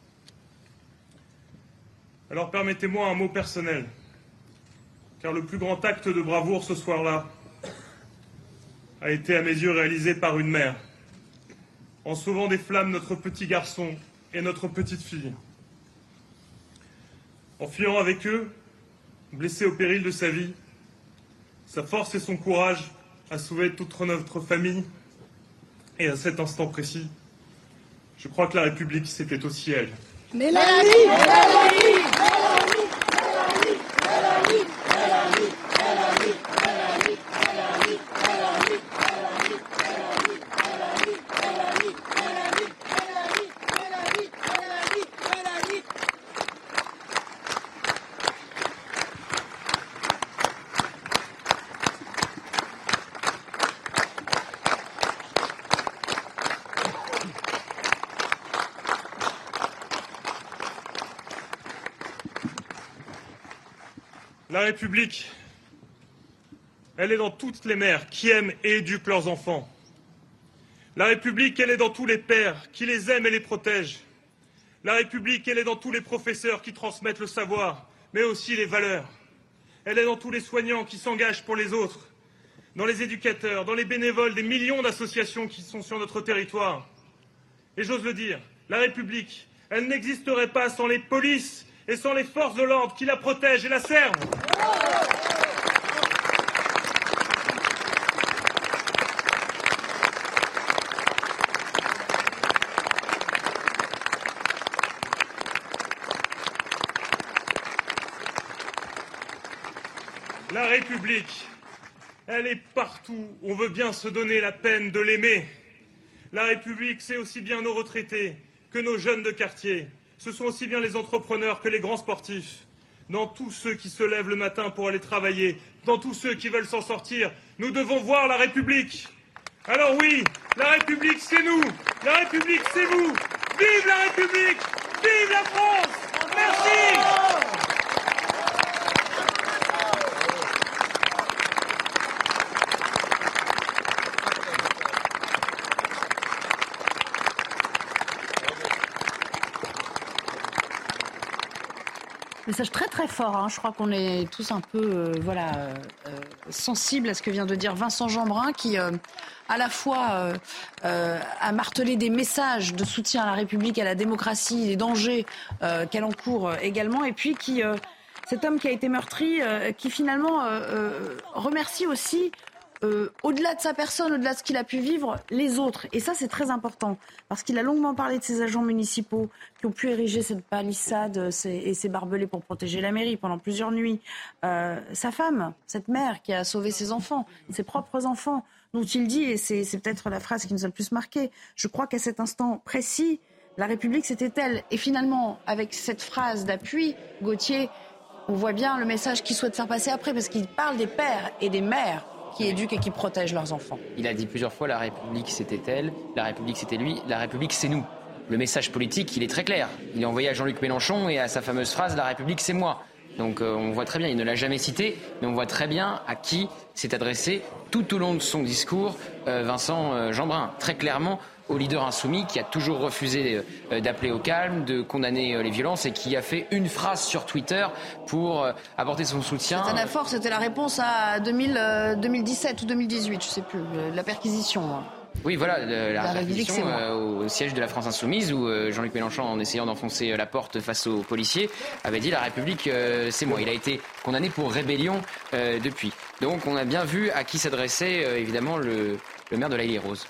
Alors permettez-moi un mot personnel, car le plus grand acte de bravoure ce soir-là a été à mes yeux réalisé par une mère, en sauvant des flammes notre petit garçon et notre petite fille. En fuyant avec eux, blessé au péril de sa vie, sa force et son courage a sauvé toute notre famille. Et à cet instant précis, je crois que la République, c'était aussi elle.
Mélanie, Mélanie, Mélanie, Mélanie, Mélanie, Mélanie, Mélanie, Mélanie, Mélanie, Mélanie, Mélanie, Mélanie, Mélanie, Mélanie, Mélanie, Mélanie, Mélanie, Mélanie.
La République, elle est dans toutes les mères qui aiment et éduquent leurs enfants. La République, elle est dans tous les pères qui les aiment et les protègent. La République, elle est dans tous les professeurs qui transmettent le savoir, mais aussi les valeurs. Elle est dans tous les soignants qui s'engagent pour les autres, dans les éducateurs, dans les bénévoles des millions d'associations qui sont sur notre territoire. Et j'ose le dire, la République, elle n'existerait pas sans les polices et sans les forces de l'ordre qui la protègent et la servent. La République, elle est partout où on veut bien se donner la peine de l'aimer. La République, c'est aussi bien nos retraités que nos jeunes de quartier. Ce sont aussi bien les entrepreneurs que les grands sportifs. Dans tous ceux qui se lèvent le matin pour aller travailler, dans tous ceux qui veulent s'en sortir, nous devons voir la République. Alors oui, la République, c'est nous. La République, c'est vous. Vive la République! Vive la France! Merci!
Message très très fort, hein. Je crois qu'on est tous un peu euh, voilà, euh, sensibles à ce que vient de dire Vincent Jeanbrun qui euh, à la fois euh, euh, a martelé des messages de soutien à la République, à la démocratie, les dangers euh, qu'elle encourt euh, également, et puis qui, euh, cet homme qui a été meurtri, euh, qui finalement euh, euh, remercie aussi Euh, au-delà de sa personne, au-delà de ce qu'il a pu vivre, les autres. Et ça, c'est très important, parce qu'il a longuement parlé de ces agents municipaux qui ont pu ériger cette palissade ces, et ces barbelés pour protéger la mairie pendant plusieurs nuits. Euh, sa femme, cette mère qui a sauvé ses enfants, ses propres enfants, dont il dit, et c'est, c'est peut-être la phrase qui nous a le plus marqué, je crois qu'à cet instant précis, la République, c'était elle. Et finalement, avec cette phrase d'appui, Gauthier, on voit bien le message qu'il souhaite faire passer après, parce qu'il parle des pères et des mères qui éduquent et qui protègent leurs enfants.
Il a dit plusieurs fois, la République c'était elle, la République c'était lui, la République c'est nous. Le message politique, il est très clair. Il est envoyé à Jean-Luc Mélenchon et à sa fameuse phrase, la République c'est moi. Donc euh, on voit très bien, il ne l'a jamais cité, mais on voit très bien à qui s'est adressé tout au long de son discours euh, Vincent euh, Jeanbrun. Très clairement au leader insoumis qui a toujours refusé euh, d'appeler au calme, de condamner euh, les violences et qui a fait une phrase sur Twitter pour euh, apporter son soutien.
C'était la force, c'était la réponse à deux mille, euh, deux mille dix-sept ou deux mille dix-huit, je ne sais plus, euh, la perquisition. Hein.
Oui, voilà, la, la réquisition
euh,
au siège de la France Insoumise où euh, Jean-Luc Mélenchon, en essayant d'enfoncer la porte face aux policiers, avait dit « La République, euh, c'est moi ». Il a été condamné pour rébellion euh, depuis. Donc on a bien vu à qui s'adressait euh, évidemment le, le maire de l'Haye-les-Roses.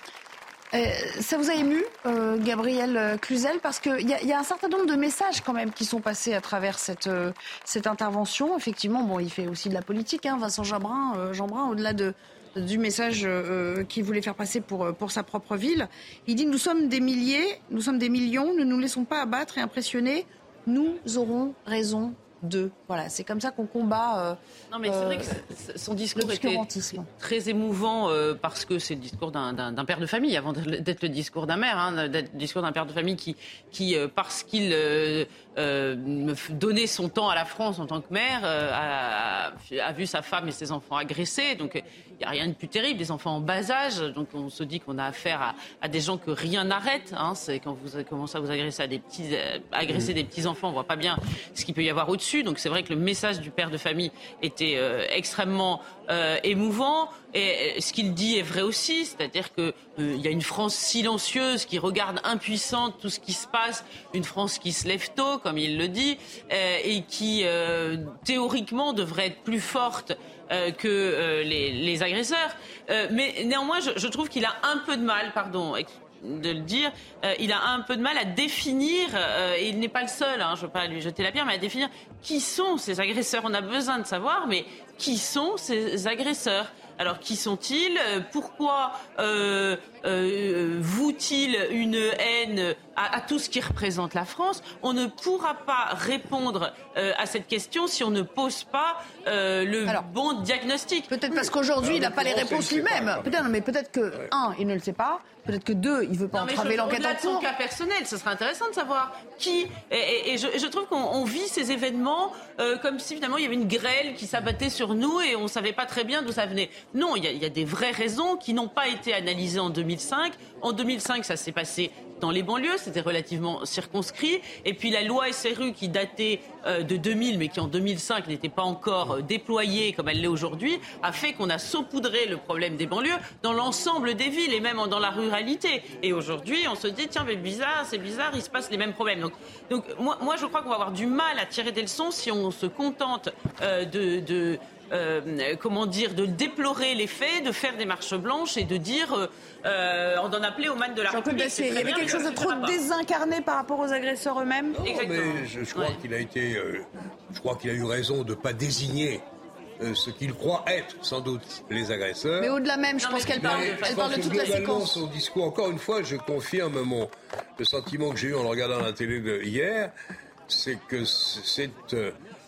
Euh, ça vous a ému, euh, Gabriel Cluzel, parce qu'il y, y a un certain nombre de messages quand même qui sont passés à travers cette, euh, cette intervention. Effectivement, bon, il fait aussi de la politique, hein, Vincent Jeanbrun, euh, Jeanbrun au-delà de... du message euh, qu'il voulait faire passer pour, pour sa propre ville. Il dit « Nous sommes des milliers, nous sommes des millions, ne nous laissons pas abattre et impressionner, nous aurons raison d'eux ». Voilà, c'est comme ça qu'on combat euh,
Non mais c'est vrai que son discours était très émouvant euh, parce que c'est le discours d'un, d'un, d'un père de famille avant d'être le discours d'un maire, hein, d'être le discours d'un père de famille qui, qui euh, parce qu'il euh, euh, donnait son temps à la France en tant que maire, euh, a, a vu sa femme et ses enfants agressés. Donc il n'y a rien de plus terrible, des enfants en bas âge. Donc on se dit qu'on a affaire à, à des gens que rien n'arrête. Hein, c'est quand vous commencez à vous agresser à des petits, euh, agresser des petits enfants, on voit pas bien ce qu'il peut y avoir au-dessus. Donc c'est vrai que le message du père de famille était euh, extrêmement euh, émouvant. Et ce qu'il dit est vrai aussi, c'est-à-dire qu'il euh, y a une France silencieuse qui regarde impuissante tout ce qui se passe, une France qui se lève tôt, comme il le dit, euh, et qui euh, théoriquement devrait être plus forte euh, que euh, les, les agresseurs. Euh, mais néanmoins, je, je trouve qu'il a un peu de mal, pardon, de le dire, euh, il a un peu de mal à définir, euh, et il n'est pas le seul, hein, je ne veux pas lui jeter la pierre, mais à définir qui sont ces agresseurs. On a besoin de savoir, mais qui sont ces agresseurs ? Alors, qui sont-ils ? Pourquoi euh, euh, vouent-ils une haine à, à tout ce qui représente la France ? On ne pourra pas répondre euh, à cette question si on ne pose pas euh, le Alors, bon diagnostic.
Peut-être parce qu'aujourd'hui, il n'a pas les réponses lui-même. Peut-être, non, mais peut-être que, un, il ne le sait pas. Peut-être que, deux, il ne veut pas non, entraver l'enquête en cours.
Au-delà de son cas personnel, ce serait intéressant de savoir qui... Et, et, et, je, et je trouve qu'on on vit ces événements euh, comme si, finalement, il y avait une grêle qui s'abattait sur nous et on ne savait pas très bien d'où ça venait. Non, il y, a, il y a des vraies raisons qui n'ont pas été analysées en deux mille cinq. En deux mille cinq, ça s'est passé dans les banlieues, c'était relativement circonscrit. Et puis la loi S R U qui datait euh, de deux mille, mais qui en deux mille cinq n'était pas encore euh, déployée comme elle l'est aujourd'hui, a fait qu'on a saupoudré le problème des banlieues dans l'ensemble des villes et même dans la ruralité. Et aujourd'hui, on se dit, tiens, mais bizarre, c'est bizarre, il se passe les mêmes problèmes. Donc, donc moi, moi, je crois qu'on va avoir du mal à tirer des leçons si on se contente euh, de... de Euh, comment dire, de déplorer les faits, de faire des marches blanches et de dire, euh, euh, on en appelait au mal de la République.
Il y avait quelque chose de trop désincarné par rapport aux agresseurs eux-mêmes.
Non, mais je, je crois ouais. qu'il a été, euh, je crois qu'il a eu raison de ne pas désigner euh, ce qu'il croit être, sans doute, les agresseurs.
Mais au-delà même, je non, pense qu'elle parle, elle parle de toute la séquence.
Son discours, encore une fois, je confirme mon, le sentiment que j'ai eu en le regardant à la télé de hier, c'est que c'est euh,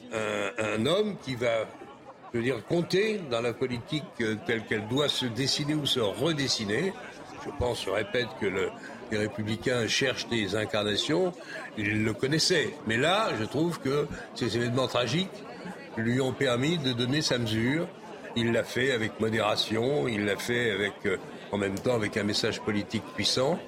un, un homme qui va... Je veux dire, compter dans la politique telle qu'elle doit se dessiner ou se redessiner. Je pense, je répète, que le, les Républicains cherchent des incarnations. Ils le connaissaient. Mais là, je trouve que ces événements tragiques lui ont permis de donner sa mesure. Il l'a fait avec modération. Il l'a fait avec, euh, en même temps, avec un message politique puissant.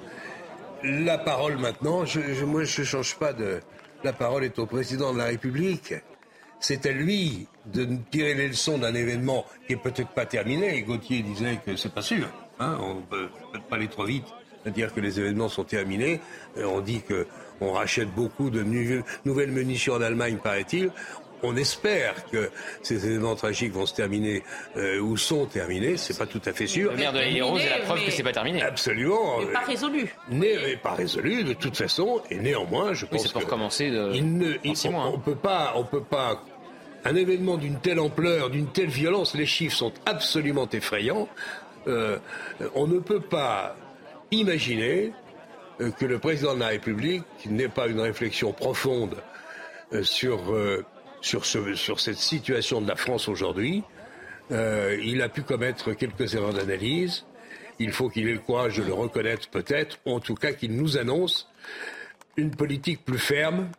La parole maintenant, je, je, moi, je ne change pas de... La parole est au président de la République. C'est à lui de tirer les leçons d'un événement qui est peut-être pas terminé. Et Gauthier disait que c'est pas sûr. Hein, on peut peut pas aller trop vite à dire que les événements sont terminés. On dit que on rachète beaucoup de nu- nouvelles munitions en Allemagne, paraît-il. On espère que ces événements tragiques vont se terminer euh, ou sont terminés. C'est pas tout à fait sûr.
Le maire de l'Haye-les-Roses est la preuve que c'est pas terminé.
Absolument.
Mais pas résolu.
Mais, mais pas résolu de toute façon. Et néanmoins, je pense
oui, c'est pour
que
commencer de...
il ne, il,
six mois,
on,
hein.
on peut pas, on peut pas. Un événement d'une telle ampleur, d'une telle violence, les chiffres sont absolument effrayants. Euh, on ne peut pas imaginer euh, que le président de la République n'ait pas une réflexion profonde euh, sur euh, sur ce, sur cette situation de la France aujourd'hui. Euh, il a pu commettre quelques erreurs d'analyse. Il faut qu'il ait le courage de le reconnaître peut-être, ou en tout cas qu'il nous annonce une politique plus ferme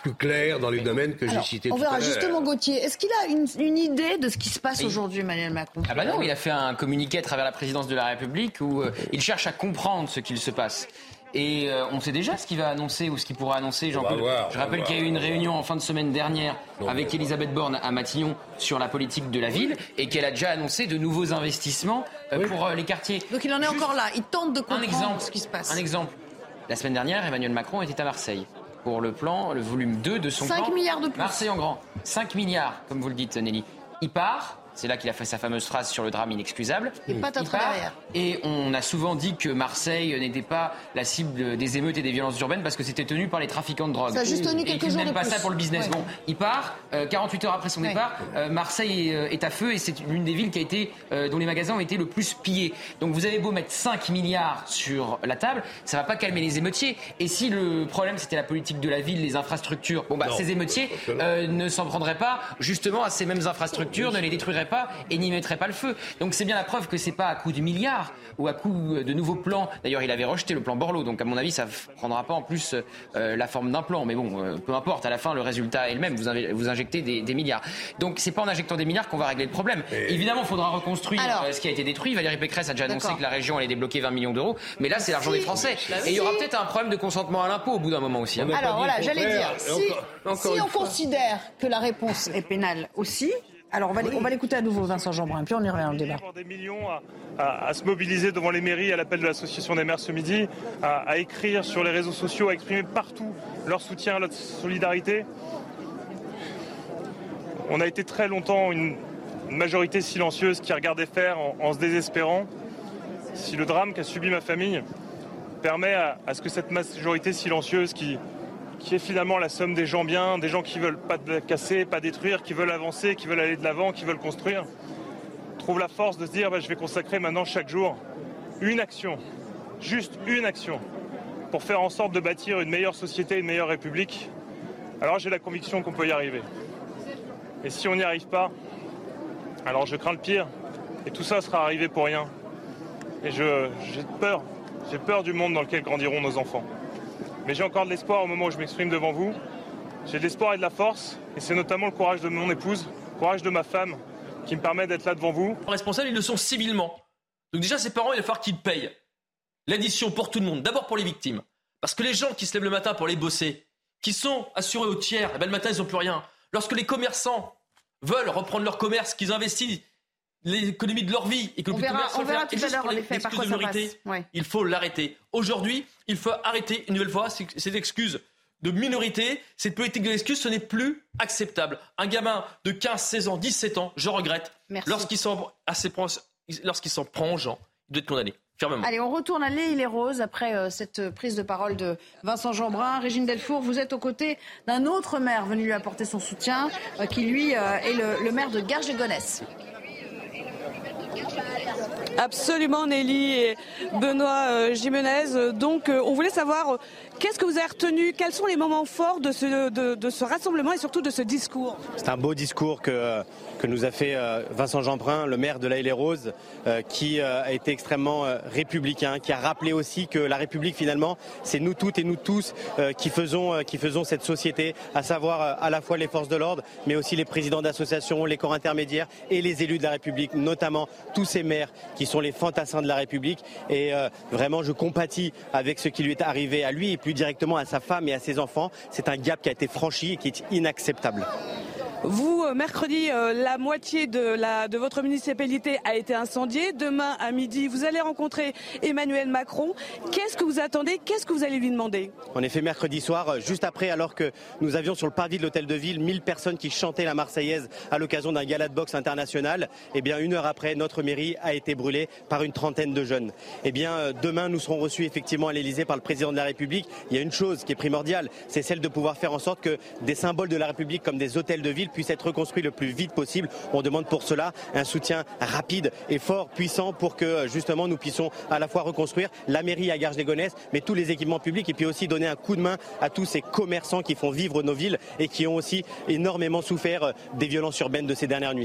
plus clair dans les domaines que j'ai cités tout à l'heure.
On verra justement Gauthier. Est-ce qu'il a une, une idée de ce qui se passe oui. aujourd'hui, Emmanuel Macron?
Ah bah non, il a fait un communiqué à travers la présidence de la République où euh, il cherche à comprendre ce qu'il se passe. Et euh, on sait déjà ce qu'il va annoncer ou ce qu'il pourra annoncer. Jean -Claude.
Voir,
Je rappelle qu'il y a eu une réunion en fin de semaine dernière non, avec mais... Elisabeth Borne à Matignon sur la politique de la ville et qu'elle a déjà annoncé de nouveaux investissements euh, oui. pour euh, les quartiers.
Donc il en est Juste encore là, il tente de comprendre
un exemple,
ce qui se passe.
Un exemple, la semaine dernière, Emmanuel Macron était à Marseille pour le plan, le volume deux de son plan.
cinq milliards de plus.
Marseille en grand. cinq milliards, comme vous le dites Nelly. Il part. C'est là qu'il a fait sa fameuse phrase sur le drame inexcusable.
Et pas
il part, et on a souvent dit que Marseille n'était pas la cible des émeutes et des violences urbaines parce que c'était tenu par les trafiquants de drogue.
Ça a juste tenu quelques
et
jours de
pas
plus.
Ça pour le business. Ouais. Bon, il part. Euh, quarante-huit heures après son ouais. départ, euh, Marseille est, est à feu et c'est l'une des villes qui a été, euh, dont les magasins ont été le plus pillés. Donc vous avez beau mettre cinq milliards sur la table, ça va pas calmer les émeutiers. Et si le problème c'était la politique de la ville, les infrastructures, bon bah non, ces émeutiers euh, ne s'en prendraient pas justement à ces mêmes infrastructures, ne les détruiraient pas et n'y mettraient pas le feu. Donc c'est bien la preuve que c'est pas à coup de milliards ou à coup de nouveaux plans. D'ailleurs, il avait rejeté le plan Borloo, donc à mon avis, ça ne prendra pas en plus euh, la forme d'un plan. Mais bon, euh, peu importe, à la fin, le résultat est le même. Vous, avez, vous injectez des, des milliards. Donc c'est pas en injectant des milliards qu'on va régler le problème. Et... Évidemment, il faudra reconstruire Alors... euh, ce qui a été détruit. Valérie Pécresse a déjà annoncé D'accord. que la région allait débloquer vingt millions d'euros. Mais là, c'est l'argent si... des Français. Et il y aura peut-être un problème de consentement à l'impôt au bout d'un moment aussi. Hein.
Alors voilà, j'allais dire, si, encore, encore si on fois. considère que la réponse est pénale aussi... Alors, on va, oui. va l'écouter à nouveau, Vincent Jeanbrun, puis on y revient au débat.
Des millions à, à, à se mobiliser devant les mairies à l'appel de l'Association des maires ce midi, à, à écrire sur les réseaux sociaux, à exprimer partout leur soutien, leur solidarité. On a été très longtemps une, une majorité silencieuse qui regardait faire en, en se désespérant. Si le drame qu'a subi ma famille permet à, à ce que cette majorité silencieuse qui... qui est finalement la somme des gens bien, des gens qui veulent pas casser, pas détruire, qui veulent avancer, qui veulent aller de l'avant, qui veulent construire, trouve la force de se dire bah, je vais consacrer maintenant chaque jour une action, juste une action, pour faire en sorte de bâtir une meilleure société, une meilleure république. Alors j'ai la conviction qu'on peut y arriver. Et si on n'y arrive pas, alors je crains le pire, et tout ça sera arrivé pour rien. Et je, j'ai peur, j'ai peur du monde dans lequel grandiront nos enfants. Mais j'ai encore de l'espoir au moment où je m'exprime devant vous. J'ai de l'espoir et de la force, et c'est notamment le courage de mon épouse, le courage de ma femme, qui me permet d'être là devant vous.
Les responsables, ils le sont civilement. Donc déjà, ces parents, il va falloir qu'ils payent l'addition pour tout le monde, d'abord pour les victimes. Parce que les gens qui se lèvent le matin pour aller bosser, qui sont assurés au tiers, eh ben, le matin, ils n'ont plus rien. Lorsque les commerçants veulent reprendre leur commerce, qu'ils investissent l'économie de leur vie et que le commerce soit faire, et juste pour l'excuse de minorité, ouais. il faut l'arrêter. Aujourd'hui, il faut arrêter une nouvelle fois cette excuse de minorité, cette politique de l'excuse, ce n'est plus acceptable. Un gamin de quinze, seize ans, dix-sept ans, je regrette, Merci. lorsqu'il s'en, assez, lorsqu'il s'en prend aux gens, il doit être condamné. Fermement.
Allez, on retourne à l'Île-et-Rose après euh, cette prise de parole de Vincent Jeanbrun. Régine Delfour, vous êtes aux côtés d'un autre maire venu lui apporter son soutien, euh, qui lui euh, est le, le maire de Garges-lès-Gonesse.
Absolument, Nelly et Benoît euh, Gimenez. Donc, euh, on voulait savoir euh, qu'est-ce que vous avez retenu, quels sont les moments forts de ce, de, de ce rassemblement et surtout de ce discours.
C'est un beau discours que, que nous a fait euh, Vincent Jeanbrun, le maire de La Île-et-Rose, euh, qui euh, a été extrêmement euh, républicain, qui a rappelé aussi que la République, finalement, c'est nous toutes et nous tous euh, qui, faisons, euh, qui faisons cette société, à savoir euh, à la fois les forces de l'ordre, mais aussi les présidents d'associations, les corps intermédiaires et les élus de la République, notamment tous ces maires qui sont les fantassins de la République. Et euh, vraiment, je compatis avec ce qui lui est arrivé à lui et plus directement à sa femme et à ses enfants. C'est un gap qui a été franchi et qui est inacceptable.
Vous, mercredi, euh, la moitié de, la, de votre municipalité a été incendiée. Demain, à midi, vous allez rencontrer Emmanuel Macron. Qu'est-ce que vous attendez? Qu'est-ce que vous allez lui demander?
En effet, mercredi soir, juste après, alors que nous avions sur le parvis de l'Hôtel de Ville mille personnes qui chantaient la Marseillaise à l'occasion d'un gala de boxe international, eh bien, une heure après, notre mairie a été brûlée par une trentaine de jeunes. Eh bien, demain, nous serons reçus effectivement à l'Élysée par le président de la République. Il y a une chose qui est primordiale, c'est celle de pouvoir faire en sorte que des symboles de la République comme des hôtels de ville puisse être reconstruit le plus vite possible. On demande pour cela un soutien rapide et fort, puissant, pour que justement nous puissions à la fois reconstruire la mairie à Garges-lès-Gonesse, mais tous les équipements publics, et puis aussi donner un coup de main à tous ces commerçants qui font vivre nos villes et qui ont aussi énormément souffert des violences urbaines de ces dernières nuits.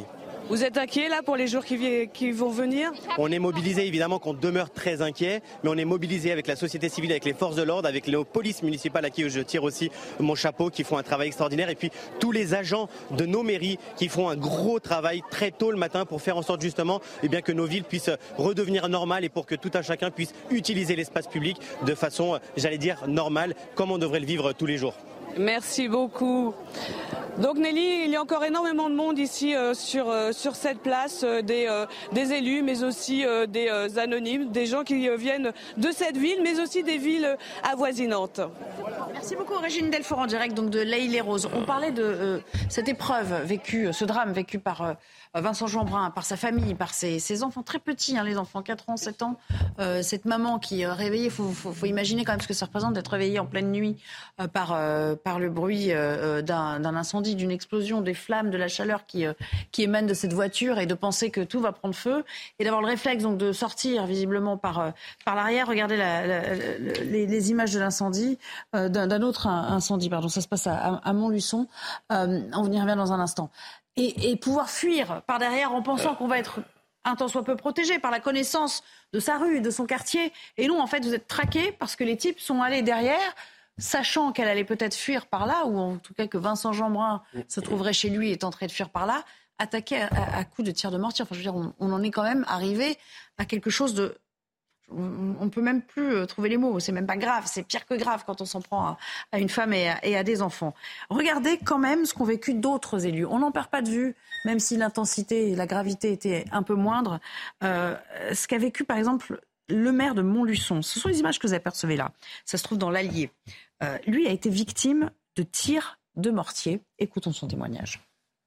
Vous êtes inquiet là pour les jours qui, vi- qui vont venir?
On est mobilisé, évidemment qu'on demeure très inquiet, mais on est mobilisé avec la société civile, avec les forces de l'ordre, avec les polices municipales à qui je tire aussi mon chapeau, qui font un travail extraordinaire, et puis tous les agents de nos mairies qui font un gros travail très tôt le matin pour faire en sorte justement eh bien, que nos villes puissent redevenir normales et pour que tout un chacun puisse utiliser l'espace public de façon, j'allais dire, normale, comme on devrait le vivre tous les jours.
Merci beaucoup. Donc Nelly, il y a encore énormément de monde ici euh, sur, euh, sur cette place, euh, des, euh, des élus, mais aussi euh, des euh, anonymes, des gens qui euh, viennent de cette ville, mais aussi des villes avoisinantes.
Merci beaucoup Régine Delfour en direct donc de L'Haÿ-les-Roses. On parlait de euh, cette épreuve vécue, ce drame vécu par euh, Vincent Jeanbrun, par sa famille, par ses, ses enfants très petits, hein, les enfants quatre ans, sept ans. Euh, cette maman qui euh, réveillée, il faut, faut, faut imaginer quand même ce que ça représente d'être réveillée en pleine nuit euh, par, euh, par le bruit euh, d'un, d'un incendie, d'une explosion, des flammes, de la chaleur qui, euh, qui émane de cette voiture et de penser que tout va prendre feu et d'avoir le réflexe donc de sortir visiblement par, euh, par l'arrière. Regardez la, la, la, les, les images de l'incendie, euh, d'un, d'un autre incendie, pardon, ça se passe à, à Montluçon. Euh, on y revient dans un instant. Et, et pouvoir fuir par derrière en pensant qu'on va être un tant soit peu protégé par la connaissance de sa rue, de son quartier. Et non, en fait, vous êtes traqués parce que les types sont allés derrière, sachant qu'elle allait peut-être fuir par là, ou en tout cas que Vincent Jeanbrun se trouverait chez lui et tenterait de fuir par là, attaqué à, à, à coups de tir de mortier. Enfin, je veux dire, on, on en est quand même arrivé à quelque chose de... On ne peut même plus trouver les mots, c'est même pas grave, c'est pire que grave quand on s'en prend à, à une femme et à, et à des enfants. Regardez quand même ce qu'ont vécu d'autres élus. On n'en perd pas de vue, même si l'intensité et la gravité étaient un peu moindres. Euh, ce qu'a vécu par exemple le maire de Montluçon, ce sont les images que vous apercevez là, ça se trouve dans l'Allier. Euh, lui a été victime de tirs de mortier. Écoutons son témoignage.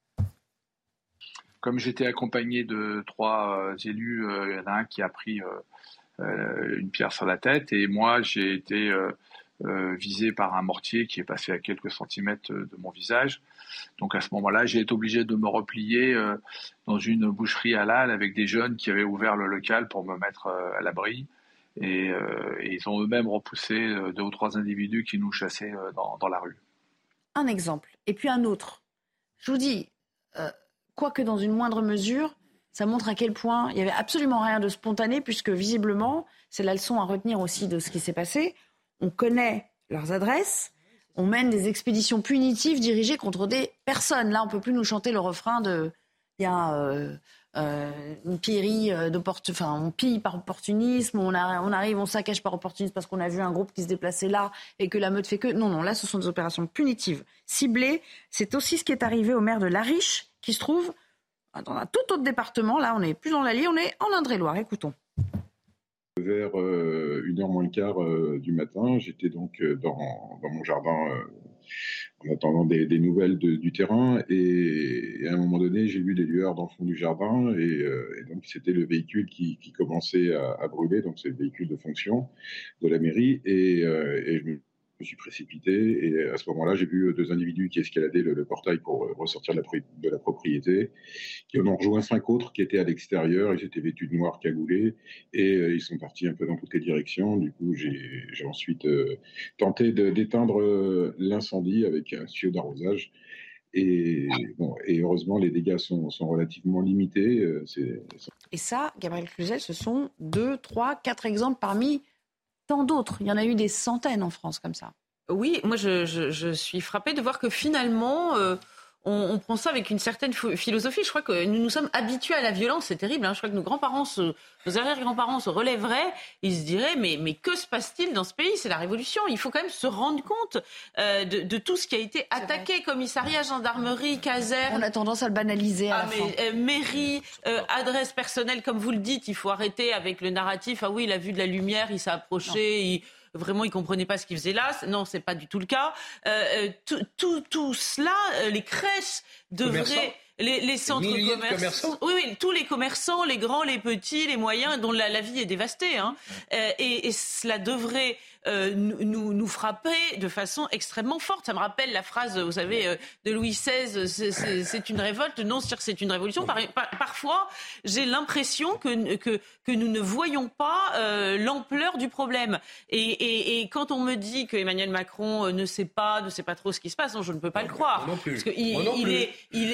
Comme j'étais accompagné de trois euh, élus, euh, il y en a un qui a pris... Euh, Euh, une pierre sur la tête et moi j'ai été euh, euh, visé par un mortier qui est passé à quelques centimètres de mon visage. Donc à ce moment-là j'ai été obligé de me replier euh, dans une boucherie halal avec des jeunes qui avaient ouvert le local pour me mettre euh, à l'abri et, euh, et ils ont eux-mêmes repoussé euh, deux ou trois individus qui nous chassaient euh, dans, dans la rue.
Un exemple et puis un autre. Je vous dis, euh, quoique dans une moindre mesure, ça montre à quel point il n'y avait absolument rien de spontané, puisque visiblement, c'est la leçon à retenir aussi de ce qui s'est passé. On connaît leurs adresses, on mène des expéditions punitives dirigées contre des personnes. Là, on ne peut plus nous chanter le refrain de « il y a euh, euh, une pillerie, enfin, on pille par opportunisme, on, a, on arrive, on saccage par opportunisme parce qu'on a vu un groupe qui se déplaçait là et que la meute fait que… » Non, non, là, ce sont des opérations punitives, ciblées. C'est aussi ce qui est arrivé au maire de Lariche, qui se trouve dans un tout autre département. Là, on n'est plus dans l'Allier, on est en Indre-et-Loire. Écoutons.
Vers euh, une heure moins le quart euh, du matin, j'étais donc euh, dans, dans mon jardin euh, en attendant des, des nouvelles de, du terrain et, et à un moment donné, j'ai vu des lueurs dans le fond du jardin et, euh, et donc c'était le véhicule qui, qui commençait à, à brûler, donc c'est le véhicule de fonction de la mairie et, euh, et je me Je me suis précipité et à ce moment-là, j'ai vu deux individus qui escaladaient le, le portail pour ressortir de la, de la propriété, qui en ont rejoint cinq autres qui étaient à l'extérieur. Ils étaient vêtus de noir cagoulés et euh, ils sont partis un peu dans toutes les directions. Du coup, j'ai, j'ai ensuite euh, tenté de, d'éteindre euh, l'incendie avec un tuyau d'arrosage. Et, bon, et heureusement, les dégâts sont, sont relativement limités. Euh, c'est, c'est...
Et ça, Gabriel Cluzel, ce sont deux, trois, quatre exemples parmi tant d'autres. Il y en a eu des centaines en France comme ça.
Oui, moi je, je, je suis frappée de voir que finalement euh, on, on prend ça avec une certaine philosophie. Je crois que nous nous sommes habitués à la violence, c'est terrible. Hein. Je crois que nos grands-parents, se, nos arrière-grands-parents se relèveraient, ils se diraient mais, mais que se passe-t-il dans ce pays ? C'est la révolution. Il faut quand même se rendre compte euh, de, de tout ce qui a été attaqué, commissariat, gendarmerie, caserne.
On a tendance à le banaliser à
ah,
la
mais,
fin.
Euh, mairie, euh, adresse personnelle, comme vous le dites, il faut arrêter avec le narratif. Ah oui, il a vu de la lumière, il s'est approché, il... Vraiment, ils ne comprenaient pas ce qu'ils faisaient là. Non, ce n'est pas du tout le cas. Euh, tout, tout, tout cela, euh, les crèches devraient... Les, les centres commerçants, oui, oui, tous les commerçants, les grands, les petits, les moyens, dont la, la vie est dévastée. Hein. Euh, et, et cela devrait euh, nous, nous frapper de façon extrêmement forte. Ça me rappelle la phrase, vous savez, euh, de Louis seize, c'est, c'est, c'est une révolte. Non, c'est-à-dire c'est une révolution. Par, par, parfois, j'ai l'impression que, que, que nous ne voyons pas euh, l'ampleur du problème. Et, et, et quand on me dit que Emmanuel Macron ne sait pas, ne sait pas trop ce qui se passe, non, je ne peux pas le croire.
Non plus.
Parce qu'il
non
il
plus.
est, il, il est au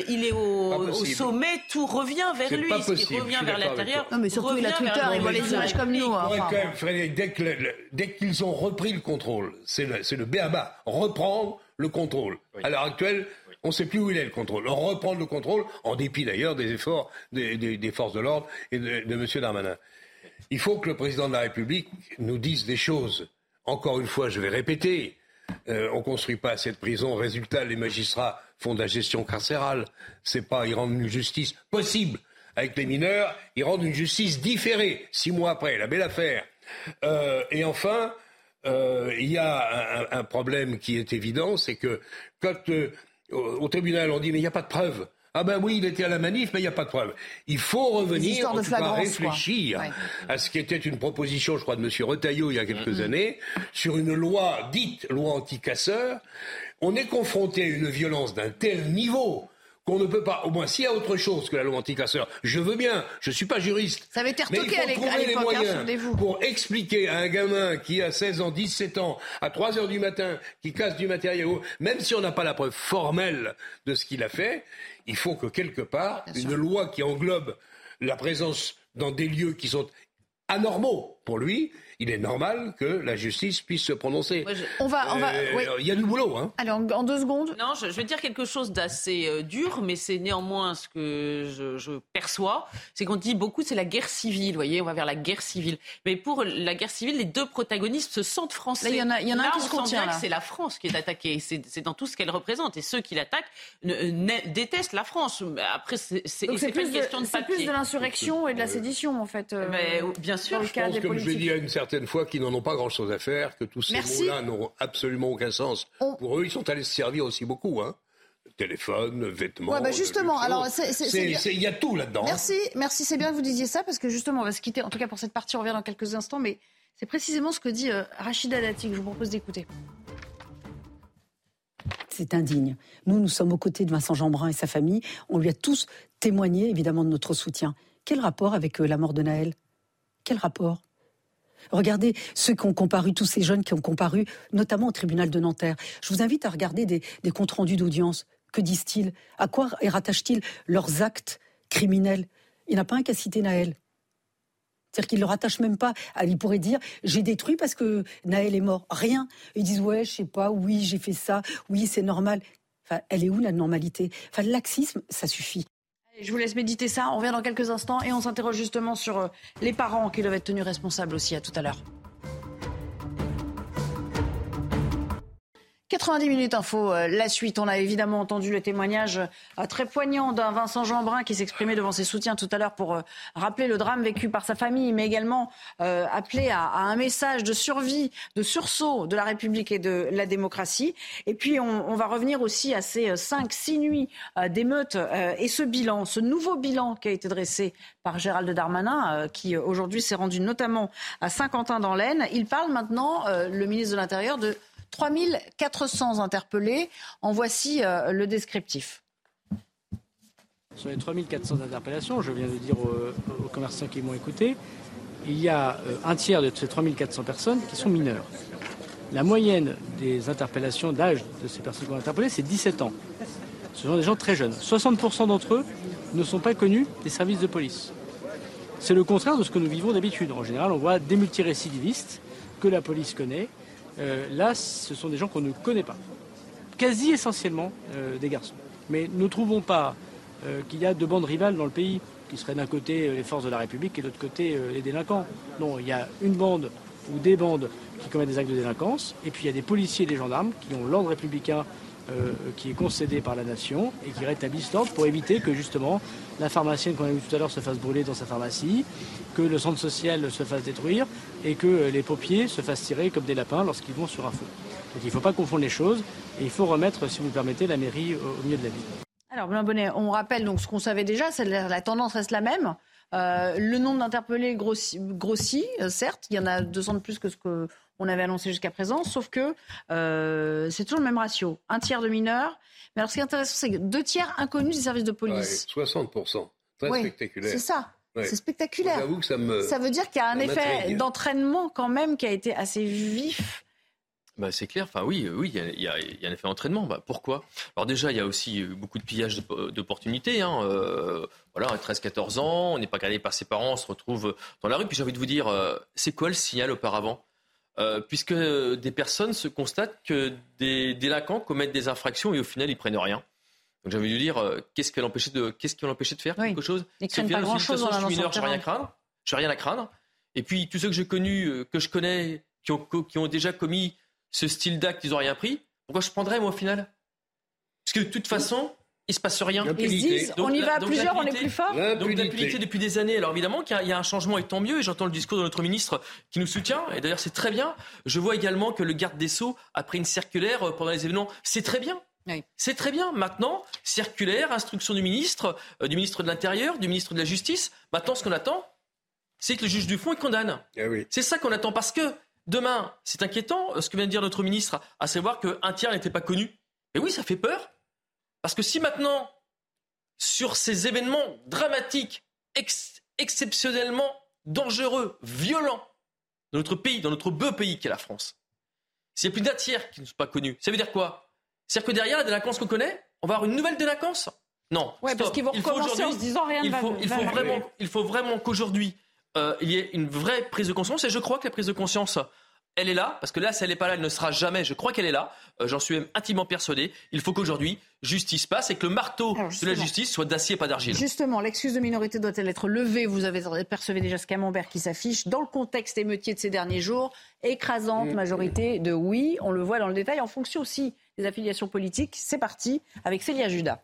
au, au sommet, tout revient vers
c'est
lui.
Pas
ce
possible,
qui revient vers l'intérieur.
Non, mais surtout, il a Twitter, il voit les images comme nous. Enfin,
quand même, Frédéric, dès, que le, le, dès qu'ils ont repris le contrôle, c'est le, c'est le b a ba, reprendre le contrôle. Oui. À l'heure actuelle, oui. on ne sait plus où il est le contrôle. Reprendre le contrôle, en dépit d'ailleurs des efforts des, des, des forces de l'ordre et de, de M. Darmanin. Il faut que le président de la République nous dise des choses. Encore une fois, je vais répéter, euh, on ne construit pas assez de prisons. Résultat, les magistrats font de la gestion carcérale. C'est pas, ils rendent une justice possible. Avec les mineurs, ils rendent une justice différée, six mois après, la belle affaire. Euh, et enfin, euh, il y a un, un problème qui est évident, c'est que quand euh, au, au tribunal on dit mais il n'y a pas de preuve. Ah ben oui, il était à la manif, mais il n'y a pas de preuve. Il faut revenir, en tout cas réfléchir ouais. à ce qui était une proposition, je crois, de M. Retailleau il y a quelques mmh. années, sur une loi dite loi anti-casseurs. On est confronté à une violence d'un tel niveau qu'on ne peut pas, au moins s'il y a autre chose que la loi anti-casseurs, je veux bien, je ne suis pas juriste.
Ça avait été retoqué
à l'époque,
les moyens
pour expliquer à un gamin qui a seize ans, dix-sept ans, à trois heures du matin, qui casse du matériel, même si on n'a pas la preuve formelle de ce qu'il a fait, il faut que quelque part, bien une sûr. loi qui englobe la présence dans des lieux qui sont anormaux pour lui, il est normal que la justice puisse se prononcer.
Ouais, je... On va, on va.
Euh,
oui.
Il y a du boulot, hein.
Allez, en, en deux secondes.
Non, je, je vais dire quelque chose d'assez euh, dur, mais c'est néanmoins ce que je, je perçois. C'est qu'on dit beaucoup, c'est la guerre civile. Vous voyez, on va vers la guerre civile. Mais pour la guerre civile, les deux protagonistes se sentent français.
Là, il y en a, il y en a
là,
un qui se contient.
Là, c'est la France qui est attaquée. C'est, c'est dans tout ce qu'elle représente. Et ceux qui l'attaquent ne, ne, détestent la France. Après, c'est, c'est,
Donc,
c'est,
c'est
pas
plus
une question
de,
de papier.
C'est plus de l'insurrection et de la sédition, en fait. Euh,
mais, bien sûr.
Je pense, comme je l'ai dit à une certaine fois, qu'ils n'en ont pas grand-chose à faire, que tous ces
Merci.
mots-là n'auront absolument aucun sens. On... Pour eux, ils sont allés se servir aussi beaucoup, hein. Téléphone, vêtements.
Ouais, bah justement, alors c'est, c'est, c'est,
c'est il y a tout là-dedans.
Merci, hein. merci, c'est bien que vous disiez ça parce que justement, on va se quitter. En tout cas pour cette partie, on revient dans quelques instants, mais c'est précisément ce que dit euh, Rachida Dati que je vous propose d'écouter.
C'est indigne. Nous, nous sommes aux côtés de Vincent Jeanbrun et sa famille. On lui a tous témoigné, évidemment, de notre soutien. Quel rapport avec euh, la mort de Nahel ? Quel rapport ? Regardez ceux qui ont comparu, tous ces jeunes qui ont comparu, notamment au tribunal de Nanterre. Je vous invite à regarder des, des comptes rendus d'audience. Que disent-ils ? À quoi rattachent-ils leurs actes criminels ? Il n'y en a pas un qui a cité Nahel. C'est-à-dire qu'ils ne le rattachent même pas. Il pourrait dire « j'ai détruit parce que Nahel est mort ». Rien. Ils disent « ouais, je ne sais pas, oui, j'ai fait ça, oui, c'est normal ». Enfin, elle est où la normalité ? Enfin, le laxisme, ça suffit.
Je vous laisse méditer ça, on revient dans quelques instants et on s'interroge justement sur les parents qui doivent être tenus responsables aussi. À tout à l'heure. quatre-vingt-dix minutes info, euh, la suite. On a évidemment entendu le témoignage euh, très poignant d'un Vincent Jeanbrun qui s'exprimait devant ses soutiens tout à l'heure pour euh, rappeler le drame vécu par sa famille, mais également euh, appeler à, à un message de survie, de sursaut de la République et de la démocratie. Et puis on, on va revenir aussi à ces cinq, six nuits euh, d'émeutes euh, et ce bilan, ce nouveau bilan qui a été dressé par Gérald Darmanin, euh, qui aujourd'hui s'est rendu notamment à Saint-Quentin-dans-l'Aisne. Il parle maintenant, euh, le ministre de l'Intérieur, de trois mille quatre cents interpellés. En voici euh, le descriptif.
Sur les trois mille quatre cents interpellations, je viens de dire aux, aux commerçants qui m'ont écouté, il y a euh, un tiers de ces trois mille quatre cents personnes qui sont mineures. La moyenne des interpellations d'âge de ces personnes qu'on a interpellées, c'est dix-sept ans. Ce sont des gens très jeunes. soixante pour cent d'entre eux ne sont pas connus des services de police. C'est le contraire de ce que nous vivons d'habitude. En général, on voit des multirécidivistes que la police connaît. Euh, là, ce sont des gens qu'on ne connaît pas, quasi essentiellement euh, des garçons. Mais ne trouvons pas euh, qu'il y a deux bandes rivales dans le pays, qui seraient d'un côté euh, les forces de la République et de l'autre côté euh, les délinquants. Non, il y a une bande ou des bandes qui commettent des actes de délinquance, et puis il y a des policiers et des gendarmes qui ont l'ordre républicain euh, qui est concédé par la nation et qui rétablissent l'ordre pour éviter que justement la pharmacienne qu'on a vu tout à l'heure se fasse brûler dans sa pharmacie, que le centre social se fasse détruire et que les pompiers se fassent tirer comme des lapins lorsqu'ils vont sur un feu. Donc il ne faut pas confondre les choses et il faut remettre, si vous me permettez, la mairie au, au milieu de la ville.
Alors, Benoît Bonnet, on rappelle donc ce qu'on savait déjà, c'est la, la tendance reste la même. Euh, le nombre d'interpellés grossit, grossit euh, certes, il y en a deux cents de plus que ce qu'on avait annoncé jusqu'à présent, sauf que euh, c'est toujours le même ratio, un tiers de mineurs. Mais alors ce qui est intéressant, c'est que deux tiers inconnus des services de police.
Ouais, soixante pour cent, très
ouais,
spectaculaire.
C'est ça. Ouais. C'est spectaculaire.
J'avoue que ça me.
Ça veut dire qu'il y a un effet
m'intrigue.
d'entraînement quand même qui a été assez vif.
Bah, c'est clair, enfin oui, oui, il y, y, y a un effet d'entraînement. Bah, pourquoi ? Alors déjà, il y a aussi beaucoup de pillage d'opportunités. Hein. Euh, voilà, treize quatorze ans, on n'est pas gardé par ses parents, on se retrouve dans la rue. Puis j'ai envie de vous dire, euh, c'est quoi le signal auparavant ? euh, Puisque des personnes se constatent que des délinquants commettent des infractions et au final, ils prennent rien. Donc j'ai envie de vous dire, euh, qu'est-ce qui va l'empêcher de, qu'est-ce qui va l'empêcher de faire oui. quelque chose ?
Ils craignent pas grand-chose dans la
je suis mineur, je n'ai rien à craindre. Je n'ai rien à craindre. Et puis tous ceux que j'ai connus, que je connais, qui ont, qui ont déjà commis ce style d'acte, ils n'ont rien pris. Pourquoi je prendrais, moi, au final ? Parce que de toute façon, il ne se passe rien.
Ils se disent, donc, on y va à plusieurs, on est plus fort.
Donc l'impunité depuis des années. Alors évidemment qu'il y a, il y a un changement, et tant mieux. Et j'entends le discours de notre ministre qui nous soutient. Et d'ailleurs, c'est très bien. Je vois également que le garde des Sceaux a pris une circulaire pendant les événements. C'est très bien. Oui. C'est très bien. Maintenant, circulaire, instruction du ministre, euh, du ministre de l'Intérieur, du ministre de la Justice. Maintenant, ce qu'on attend, c'est que le juge du fond il condamne.
Eh oui.
C'est ça qu'on attend parce que demain, c'est inquiétant ce que vient de dire notre ministre, à savoir qu'un tiers n'était pas connu. Et oui, ça fait peur. Parce que si maintenant, sur ces événements dramatiques, ex- exceptionnellement dangereux, violents, dans notre pays, dans notre beau pays qu'est la France, s'il y a plus d'un tiers qui ne sont pas connus, ça veut dire quoi ? C'est-à-dire que derrière la délinquance qu'on connaît, on va avoir une nouvelle délinquance ? Non.
Ouais,
stop.
parce qu'ils vont recommencer en se disant rien ne va.
Il faut vraiment, il faut vraiment qu'aujourd'hui, Euh, il y ait une vraie prise de conscience et je crois que la prise de conscience elle est là, parce que là si elle n'est pas là elle ne sera jamais, je crois qu'elle est là, euh, j'en suis même intimement persuadé. Il faut qu'aujourd'hui justice passe et que le marteau de la justice soit d'acier et pas d'argile.
Justement, l'excuse de minorité doit-elle être levée ? Vous avez percevé déjà ce camembert qui s'affiche dans le contexte émeutier de ces derniers jours, écrasante majorité de oui, on le voit dans le détail en fonction aussi des affiliations politiques. C'est parti avec Célia Judas.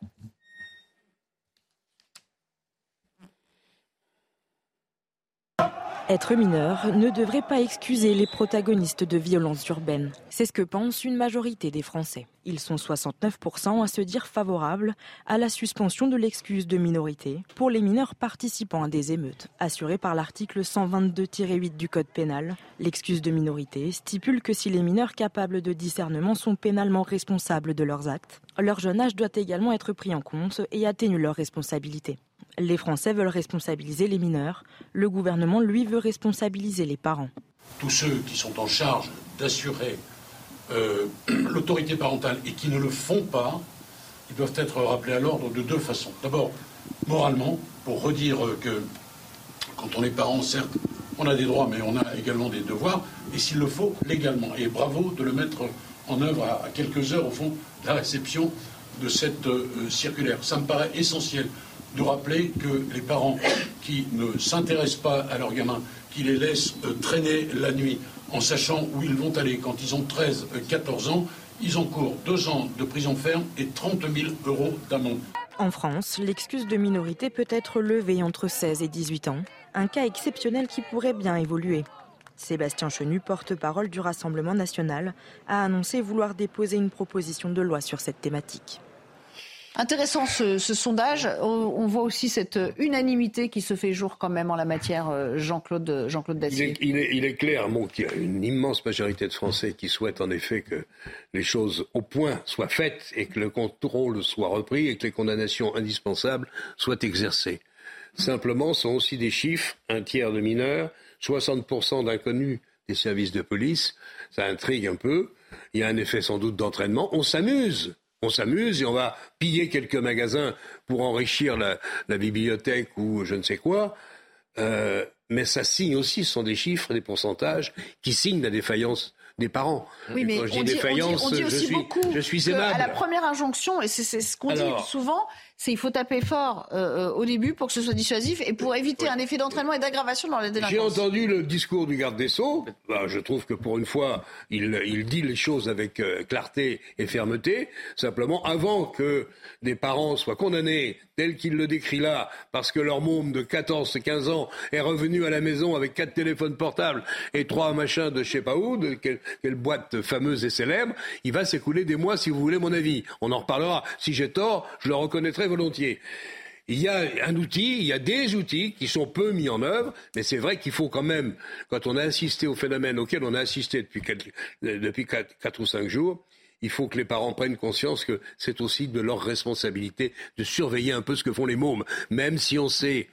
Être mineur ne devrait pas excuser les protagonistes de violences urbaines. C'est ce que pense une majorité des Français. Ils sont soixante-neuf pour cent à se dire favorables à la suspension de l'excuse de minorité pour les mineurs participant à des émeutes. Assurée par l'article cent vingt-deux tiret huit du Code pénal, l'excuse de minorité stipule que si les mineurs capables de discernement sont pénalement responsables de leurs actes, leur jeune âge doit également être pris en compte et atténue leur responsabilité. Les Français veulent responsabiliser les mineurs. Le gouvernement, lui, veut responsabiliser les parents.
Tous ceux qui sont en charge d'assurer euh, l'autorité parentale et qui ne le font pas, ils doivent être rappelés à l'ordre de deux façons. D'abord, moralement, pour redire que quand on est parent, certes, on a des droits, mais on a également des devoirs, et s'il le faut, légalement. Et bravo de le mettre en œuvre à quelques heures, au fond, de la réception de cette euh, circulaire. Ça me paraît essentiel de rappeler que les parents qui ne s'intéressent pas à leurs gamins, qui les laissent euh, traîner la nuit en sachant où ils vont aller quand ils ont treize, quatorze ans, ils encourent deux ans de prison ferme et trente mille euros d'amende.
En France, l'excuse de minorité peut être levée entre seize et dix-huit ans, un cas exceptionnel qui pourrait bien évoluer. Sébastien Chenu, porte-parole du Rassemblement national, a annoncé vouloir déposer une proposition de loi sur cette thématique.
Intéressant ce, ce sondage. On, on voit aussi cette unanimité qui se fait jour quand même en la matière, Jean-Claude, Jean-Claude Dacier.
Il est, il est, il est clair bon, qu'il y a une immense majorité de Français qui souhaitent en effet que les choses au point soient faites et que le contrôle soit repris et que les condamnations indispensables soient exercées. Simplement, ce sont aussi des chiffres, un tiers de mineurs, soixante pour cent d'inconnus des services de police. Ça intrigue un peu. Il y a un effet sans doute d'entraînement. On s'amuse. On s'amuse et on va piller quelques magasins pour enrichir la, la bibliothèque ou je ne sais quoi. Euh, mais ça signe aussi, ce sont des chiffres, des pourcentages qui signent la défaillance des parents.
Oui, mais
quand je dis
on, dit,
défaillance,
on, dit, on dit aussi
je suis,
beaucoup
je suis aimable.
À la première injonction, et c'est, c'est ce qu'on Alors, dit souvent, c'est qu'il faut taper fort euh, au début pour que ce soit dissuasif et pour éviter oui. un effet d'entraînement et d'aggravation dans la délinquance.
J'ai entendu le discours du garde des Sceaux. Ben, je trouve que pour une fois, il, il dit les choses avec euh, clarté et fermeté. Simplement, avant que des parents soient condamnés, tel qu'il le décrit là, parce que leur môme de quatorze quinze ans est revenu à la maison avec quatre téléphones portables et trois machins de je sais pas où, de quelle, quelle boîte fameuse et célèbre, il va s'écouler des mois si vous voulez mon avis. On en reparlera. Si j'ai tort, je le reconnaîtrai volontiers. Il y a un outil, il y a des outils qui sont peu mis en œuvre, mais c'est vrai qu'il faut quand même, quand on a assisté au phénomène auquel on a assisté depuis quatre, depuis quatre, quatre ou cinq jours, il faut que les parents prennent conscience que c'est aussi de leur responsabilité de surveiller un peu ce que font les mômes, même si on sait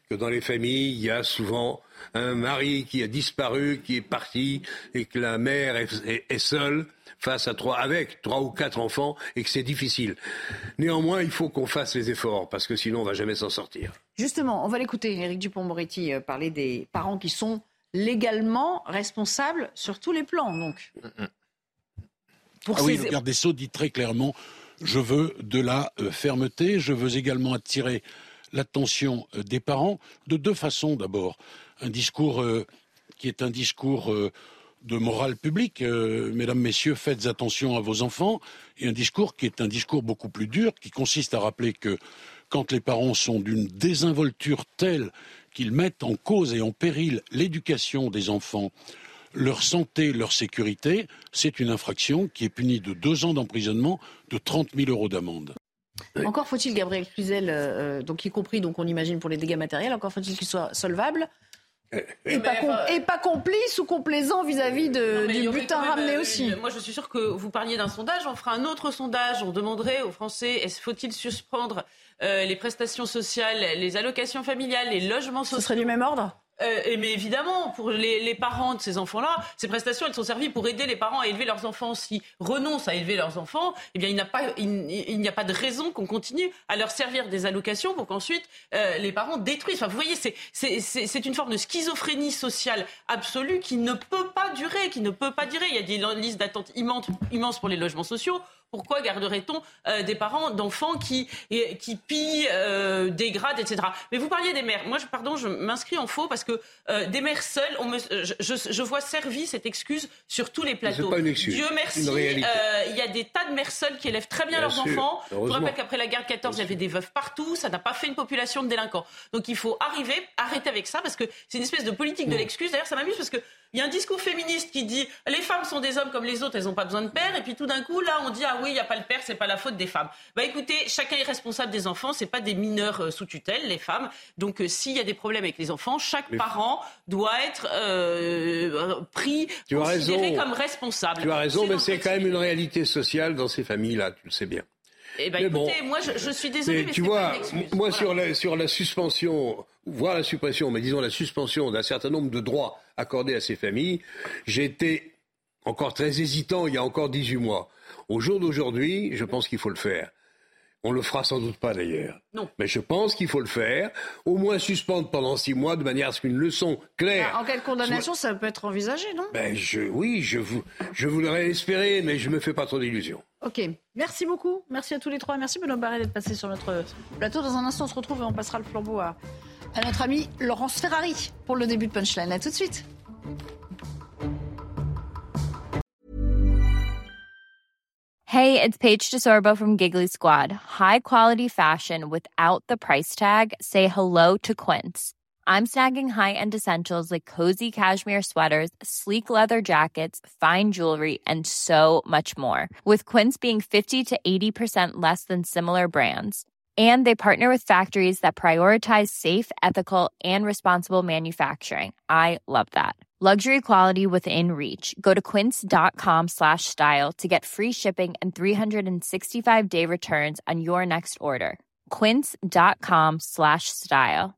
que dans les familles, il y a souvent un mari qui a disparu, qui est parti, et que la mère est, est, est seule face à trois, avec trois ou quatre enfants, et que c'est difficile. Néanmoins, il faut qu'on fasse les efforts, parce que sinon on ne va jamais s'en sortir.
Justement, on va l'écouter, Éric Dupond-Moretti, euh, parler des parents qui sont légalement responsables sur tous les plans, donc.
Pour ah oui, le garde des Sceaux dit très clairement, je veux de la euh, fermeté, je veux également attirer l'attention euh, des parents de deux façons d'abord. Un discours euh, qui est un discours euh, de morale publique, euh, mesdames, messieurs, faites attention à vos enfants, et un discours qui est un discours beaucoup plus dur, qui consiste à rappeler que quand les parents sont d'une désinvolture telle qu'ils mettent en cause et en péril l'éducation des enfants, leur santé, leur sécurité, c'est une infraction qui est punie de deux ans d'emprisonnement, de trente mille euros d'amende.
Encore faut-il, Gabriel Cluzel, euh, donc y compris, donc on imagine pour les dégâts matériels, encore faut-il qu'il soit solvable et, pas com- et pas complice ou complaisant vis-à-vis de, non, du butin ramené euh, aussi.
Moi, je suis sûre que vous parliez d'un sondage. On fera un autre sondage. On demanderait aux Français, est-ce faut-il suspendre euh, les prestations sociales, les allocations familiales, les logements sociaux ?
Ce serait du même ordre ?
Euh, mais évidemment, pour les, les parents de ces enfants-là, ces prestations, elles sont servies pour aider les parents à élever leurs enfants. S'ils renoncent à élever leurs enfants, eh bien, il n'y a pas, il, il n'y a pas de raison qu'on continue à leur servir des allocations pour qu'ensuite euh, les parents détruisent. Enfin, vous voyez, c'est, c'est, c'est, c'est une forme de schizophrénie sociale absolue qui ne peut pas durer, qui ne peut pas durer. Il y a des listes d'attente immenses, immenses pour les logements sociaux. Pourquoi garderait-on euh, des parents d'enfants qui, qui pillent, euh, dégradent, et cetera. Mais vous parliez des mères. Moi, je, pardon, je m'inscris en faux parce que euh, des mères seules, on me, je, je, je vois servie cette excuse sur tous les plateaux.
C'est pas une excuse.
Dieu merci, il euh, y a des tas de mères seules qui élèvent très bien, bien leurs sûr, enfants. Je vous rappelle qu'après la guerre de quatorze, il y avait des veuves partout. Ça n'a pas fait une population de délinquants. Donc il faut arriver, arrêter avec ça parce que c'est une espèce de politique de l'excuse. D'ailleurs, ça m'amuse parce que il y a un discours féministe qui dit les femmes sont des hommes comme les autres, elles n'ont pas besoin de père. Et puis tout d'un coup, là, on dit ah oui, il n'y a pas le père, c'est pas la faute des femmes. Bah écoutez, chacun est responsable des enfants, c'est pas des mineurs euh, sous tutelle, les femmes. Donc euh, s'il y a des problèmes avec les enfants, chaque les parent doit être euh, pris,
tu
considéré comme responsable.
Tu as raison, c'est mais c'est quand même une réalité sociale dans ces familles-là, tu le sais bien.
Eh ben, écoutez, bon, moi je, je suis désolée, mais, mais
tu
c'est
vois,
pas une excuse.
moi
voilà.
sur la sur la suspension, voire la suppression, mais disons la suspension d'un certain nombre de droits accordés à ces familles, j'ai été encore très hésitant il y a encore dix-huit mois. Au jour d'aujourd'hui, je pense qu'il faut le faire. On le fera sans doute pas d'ailleurs.
Non.
Mais je pense qu'il faut le faire, au moins suspendre pendant six mois de manière à ce qu'une leçon claire.
Ah, en cas de condamnation, soit... ça peut être envisagé, non ?
Ben je, oui, je vous, je voudrais l'espérer, mais je me fais pas trop d'illusions.
Ok, merci beaucoup, merci à tous les trois, merci Benoît Barret d'être passé sur notre plateau. Dans un instant, on se retrouve et on passera le flambeau à, à notre ami Laurence Ferrari pour le début de Punchline. À tout de suite.
Hey, it's Paige DeSorbo from Giggly Squad. High quality fashion without the price tag. Say hello to Quince. I'm snagging high-end essentials like cozy cashmere sweaters, sleek leather jackets, fine jewelry, and so much more. With Quince being fifty to eighty percent less than similar brands. And they partner with factories that prioritize safe, ethical, and responsible manufacturing. I love that. Luxury quality within reach. Go to quince.com slash style to get free shipping and three sixty-five day returns on your next order. Quince.com slash style.